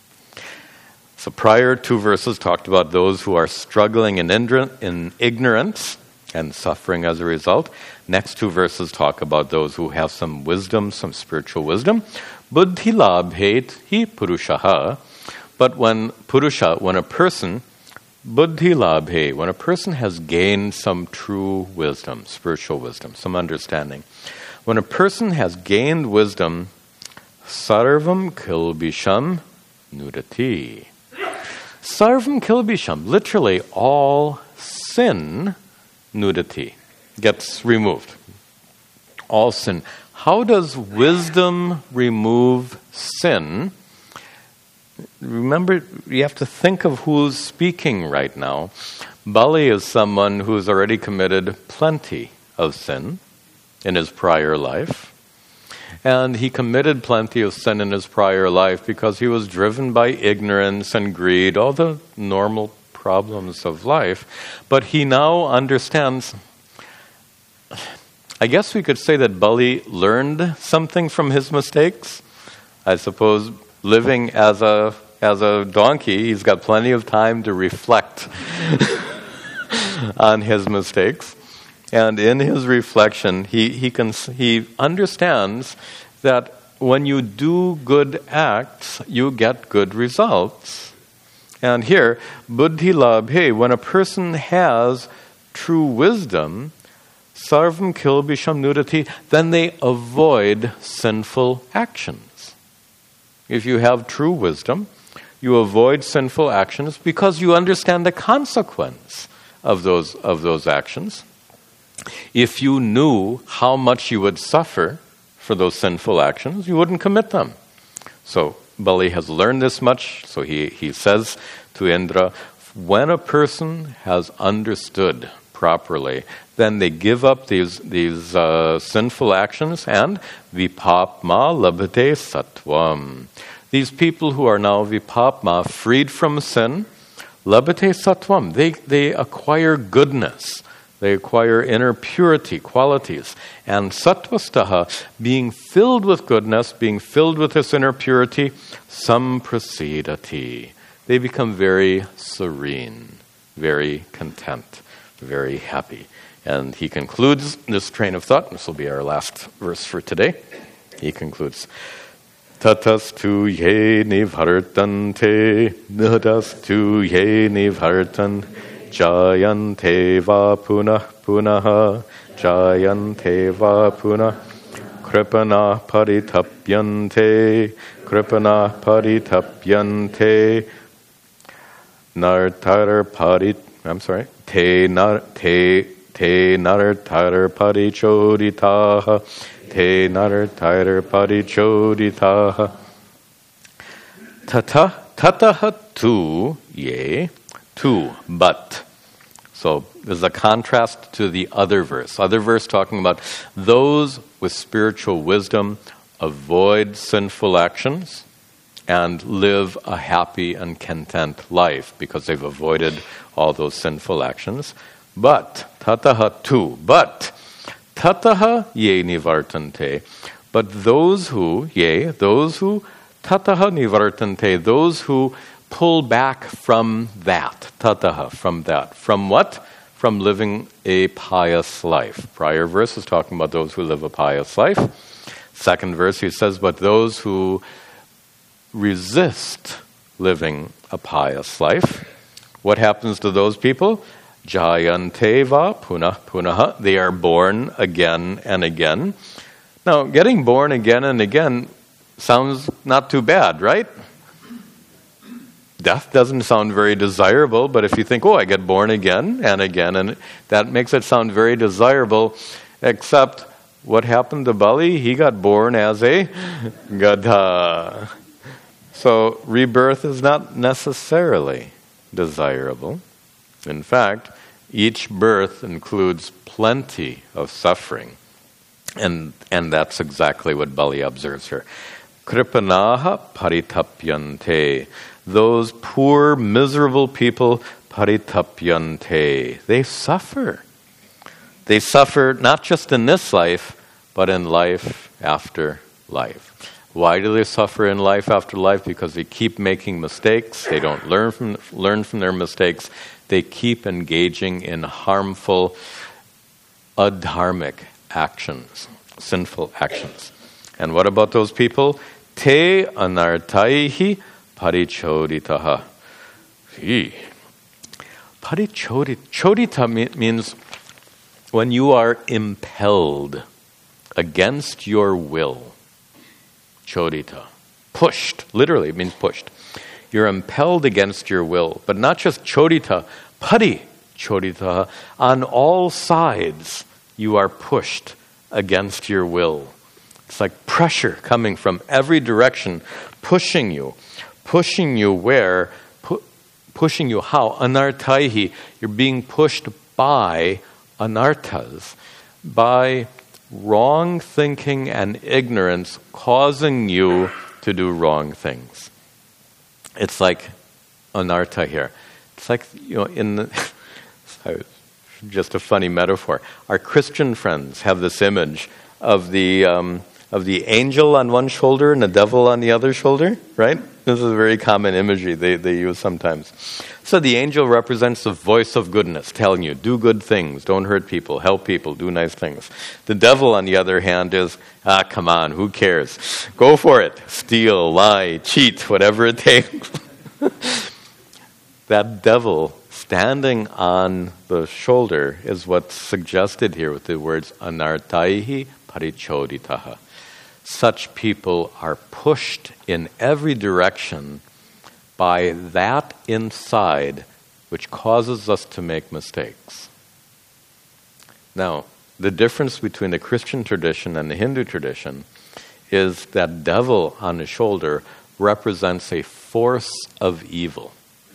So prior two verses talked about those who are struggling in, indra- in ignorance and suffering as a result. Next two verses talk about those who have some wisdom, some spiritual wisdom. Buddhi labhet hi purushaha. But when purusha, when a person Buddhi labhe, when a person has gained some true wisdom, spiritual wisdom, some understanding. When a person has gained wisdom, sarvam kilbisham nudati. Sarvam kilbisham, literally all sin, nudati, gets removed. All sin. How does wisdom remove sin? Remember, you have to think of who's speaking right now. Bali is someone who's already committed plenty of sin in his prior life. And he committed plenty of sin in his prior life because he was driven by ignorance and greed, all the normal problems of life. But he now understands, I guess we could say that Bali learned something from his mistakes. I suppose living as a as a donkey, he's got plenty of time to reflect on his mistakes. And in his reflection, he he can he understands that when you do good acts, you get good results. And here, buddhi labhe, when a person has true wisdom, sarvam kilbisham nudati, then they avoid sinful actions. If you have true wisdom, you avoid sinful actions because you understand the consequence of those of those actions. If you knew how much you would suffer for those sinful actions, you wouldn't commit them. So Bali has learned this much, so he, he says to Indra, when a person has understood properly, then they give up these these uh, sinful actions and vipapma labhate sattvam. These people who are now vipapma, freed from sin, labhate sattvam, they, they acquire goodness. They acquire inner purity, qualities. And sattvastaha, being filled with goodness, being filled with this inner purity, samprasidati. They become very serene, very content, very happy. And he concludes this train of thought. This will be our last verse for today. He concludes, Tatastu ye nivartante, nadastu ye nivartan, Jayante va punah punaha, Jayante va punah, Kripana paritapyante, Kripana paritapyante, Nartar parit, I'm sorry, Te nar, te, te nartar parichoditaha, Te nartar parichoditaha, Tata, tataha tu ye, tu, but. So there's a contrast to the other verse. Other verse talking about those with spiritual wisdom avoid sinful actions and live a happy and content life because they've avoided all those sinful actions. But, tataha tu, but, tataha ye nivartante, but those who, ye, those who, tataha nivartante, those who pull back from that, tataha, from that. From what? From living a pious life. Prior verse is talking about those who live a pious life. Second verse he says, but those who resist living a pious life, what happens to those people? Jayanteva punah punaha. They are born again and again. Now, getting born again and again sounds not too bad, right? Death doesn't sound very desirable, but if you think, oh, I get born again and again, and that makes it sound very desirable, except what happened to Bali? He got born as a Gadha. So rebirth is not necessarily desirable. In fact, each birth includes plenty of suffering. And and that's exactly what Bali observes here. Kripanaha paritapyante. Those poor, miserable people, paritapyante. They suffer. They suffer not just in this life, but in life after life. Why do they suffer in life after life? Because they keep making mistakes. They don't learn from learn from their mistakes. They keep engaging in harmful, adharmic actions, sinful actions. And what about those people? Te anartaihi parichoditaha. Parichodita. Chodita means when you are impelled against your will. Chodita. Pushed. Literally, it means pushed. You're impelled against your will. But not just chodita, pari chodita. On all sides, you are pushed against your will. It's like pressure coming from every direction, pushing you. Pushing you where? Pu- pushing you. How? Anartaihi. You're being pushed by anarthas, by wrong thinking and ignorance causing you to do wrong things. It's like anartha here. It's like, you know, in the, just a funny metaphor. Our Christian friends have this image of the um, of the angel on one shoulder and the devil on the other shoulder, right? This is a very common imagery they, they use sometimes. So the angel represents the voice of goodness, telling you, do good things, don't hurt people, help people, do nice things. The devil, on the other hand, is, ah, come on, who cares? Go for it. Steal, lie, cheat, whatever it takes. That devil standing on the shoulder is what's suggested here with the words anartaihi parichoditaha. Such people are pushed in every direction by that inside which causes us to make mistakes. Now, the difference between the Christian tradition and the Hindu tradition is that devil on the shoulder represents a force of evil.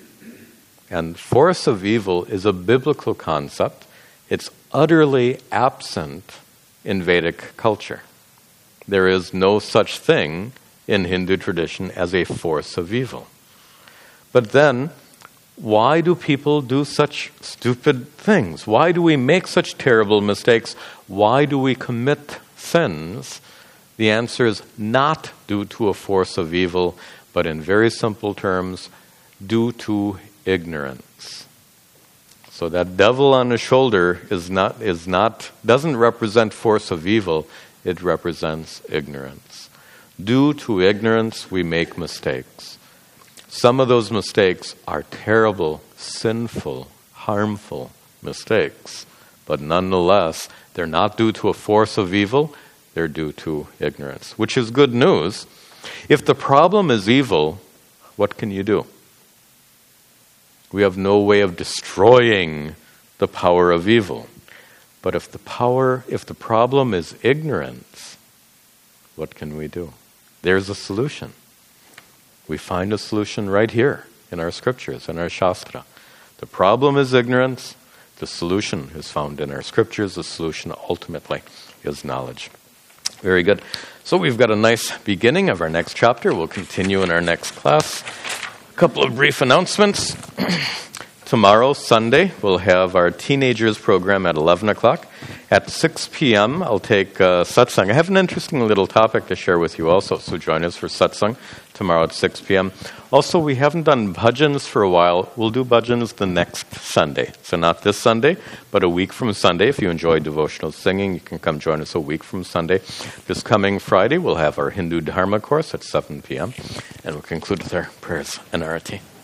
And force of evil is a biblical concept. It's utterly absent in Vedic culture. There is no such thing in Hindu tradition as a force of evil. But then, why do people do such stupid things? Why do we make such terrible mistakes? Why do we commit sins? The answer is not due to a force of evil, but in very simple terms, due to ignorance. So that devil on the shoulder is not is not doesn't represent force of evil, it represents ignorance. Due to ignorance, we make mistakes. Some of those mistakes are terrible, sinful, harmful mistakes, but nonetheless, they're not due to a force of evil, they're due to ignorance, which is good news. If the problem is evil, what can you do? We have no way of destroying the power of evil. But if the power, if the problem is ignorance, what can we do? There's a solution. We find a solution right here in our scriptures, in our Shastra. The problem is ignorance. The solution is found in our scriptures. The solution ultimately is knowledge. Very good. So we've got a nice beginning of our next chapter. We'll continue in our next class. A couple of brief announcements. Tomorrow, Sunday, we'll have our teenagers program at eleven o'clock. At six p.m., I'll take uh, satsang. I have an interesting little topic to share with you also, so join us for satsang tomorrow at six p.m. Also, we haven't done bhajans for a while. We'll do bhajans the next Sunday. So not this Sunday, but a week from Sunday. If you enjoy devotional singing, you can come join us a week from Sunday. This coming Friday, we'll have our Hindu Dharma course at seven p.m. And we'll conclude with our prayers and arati.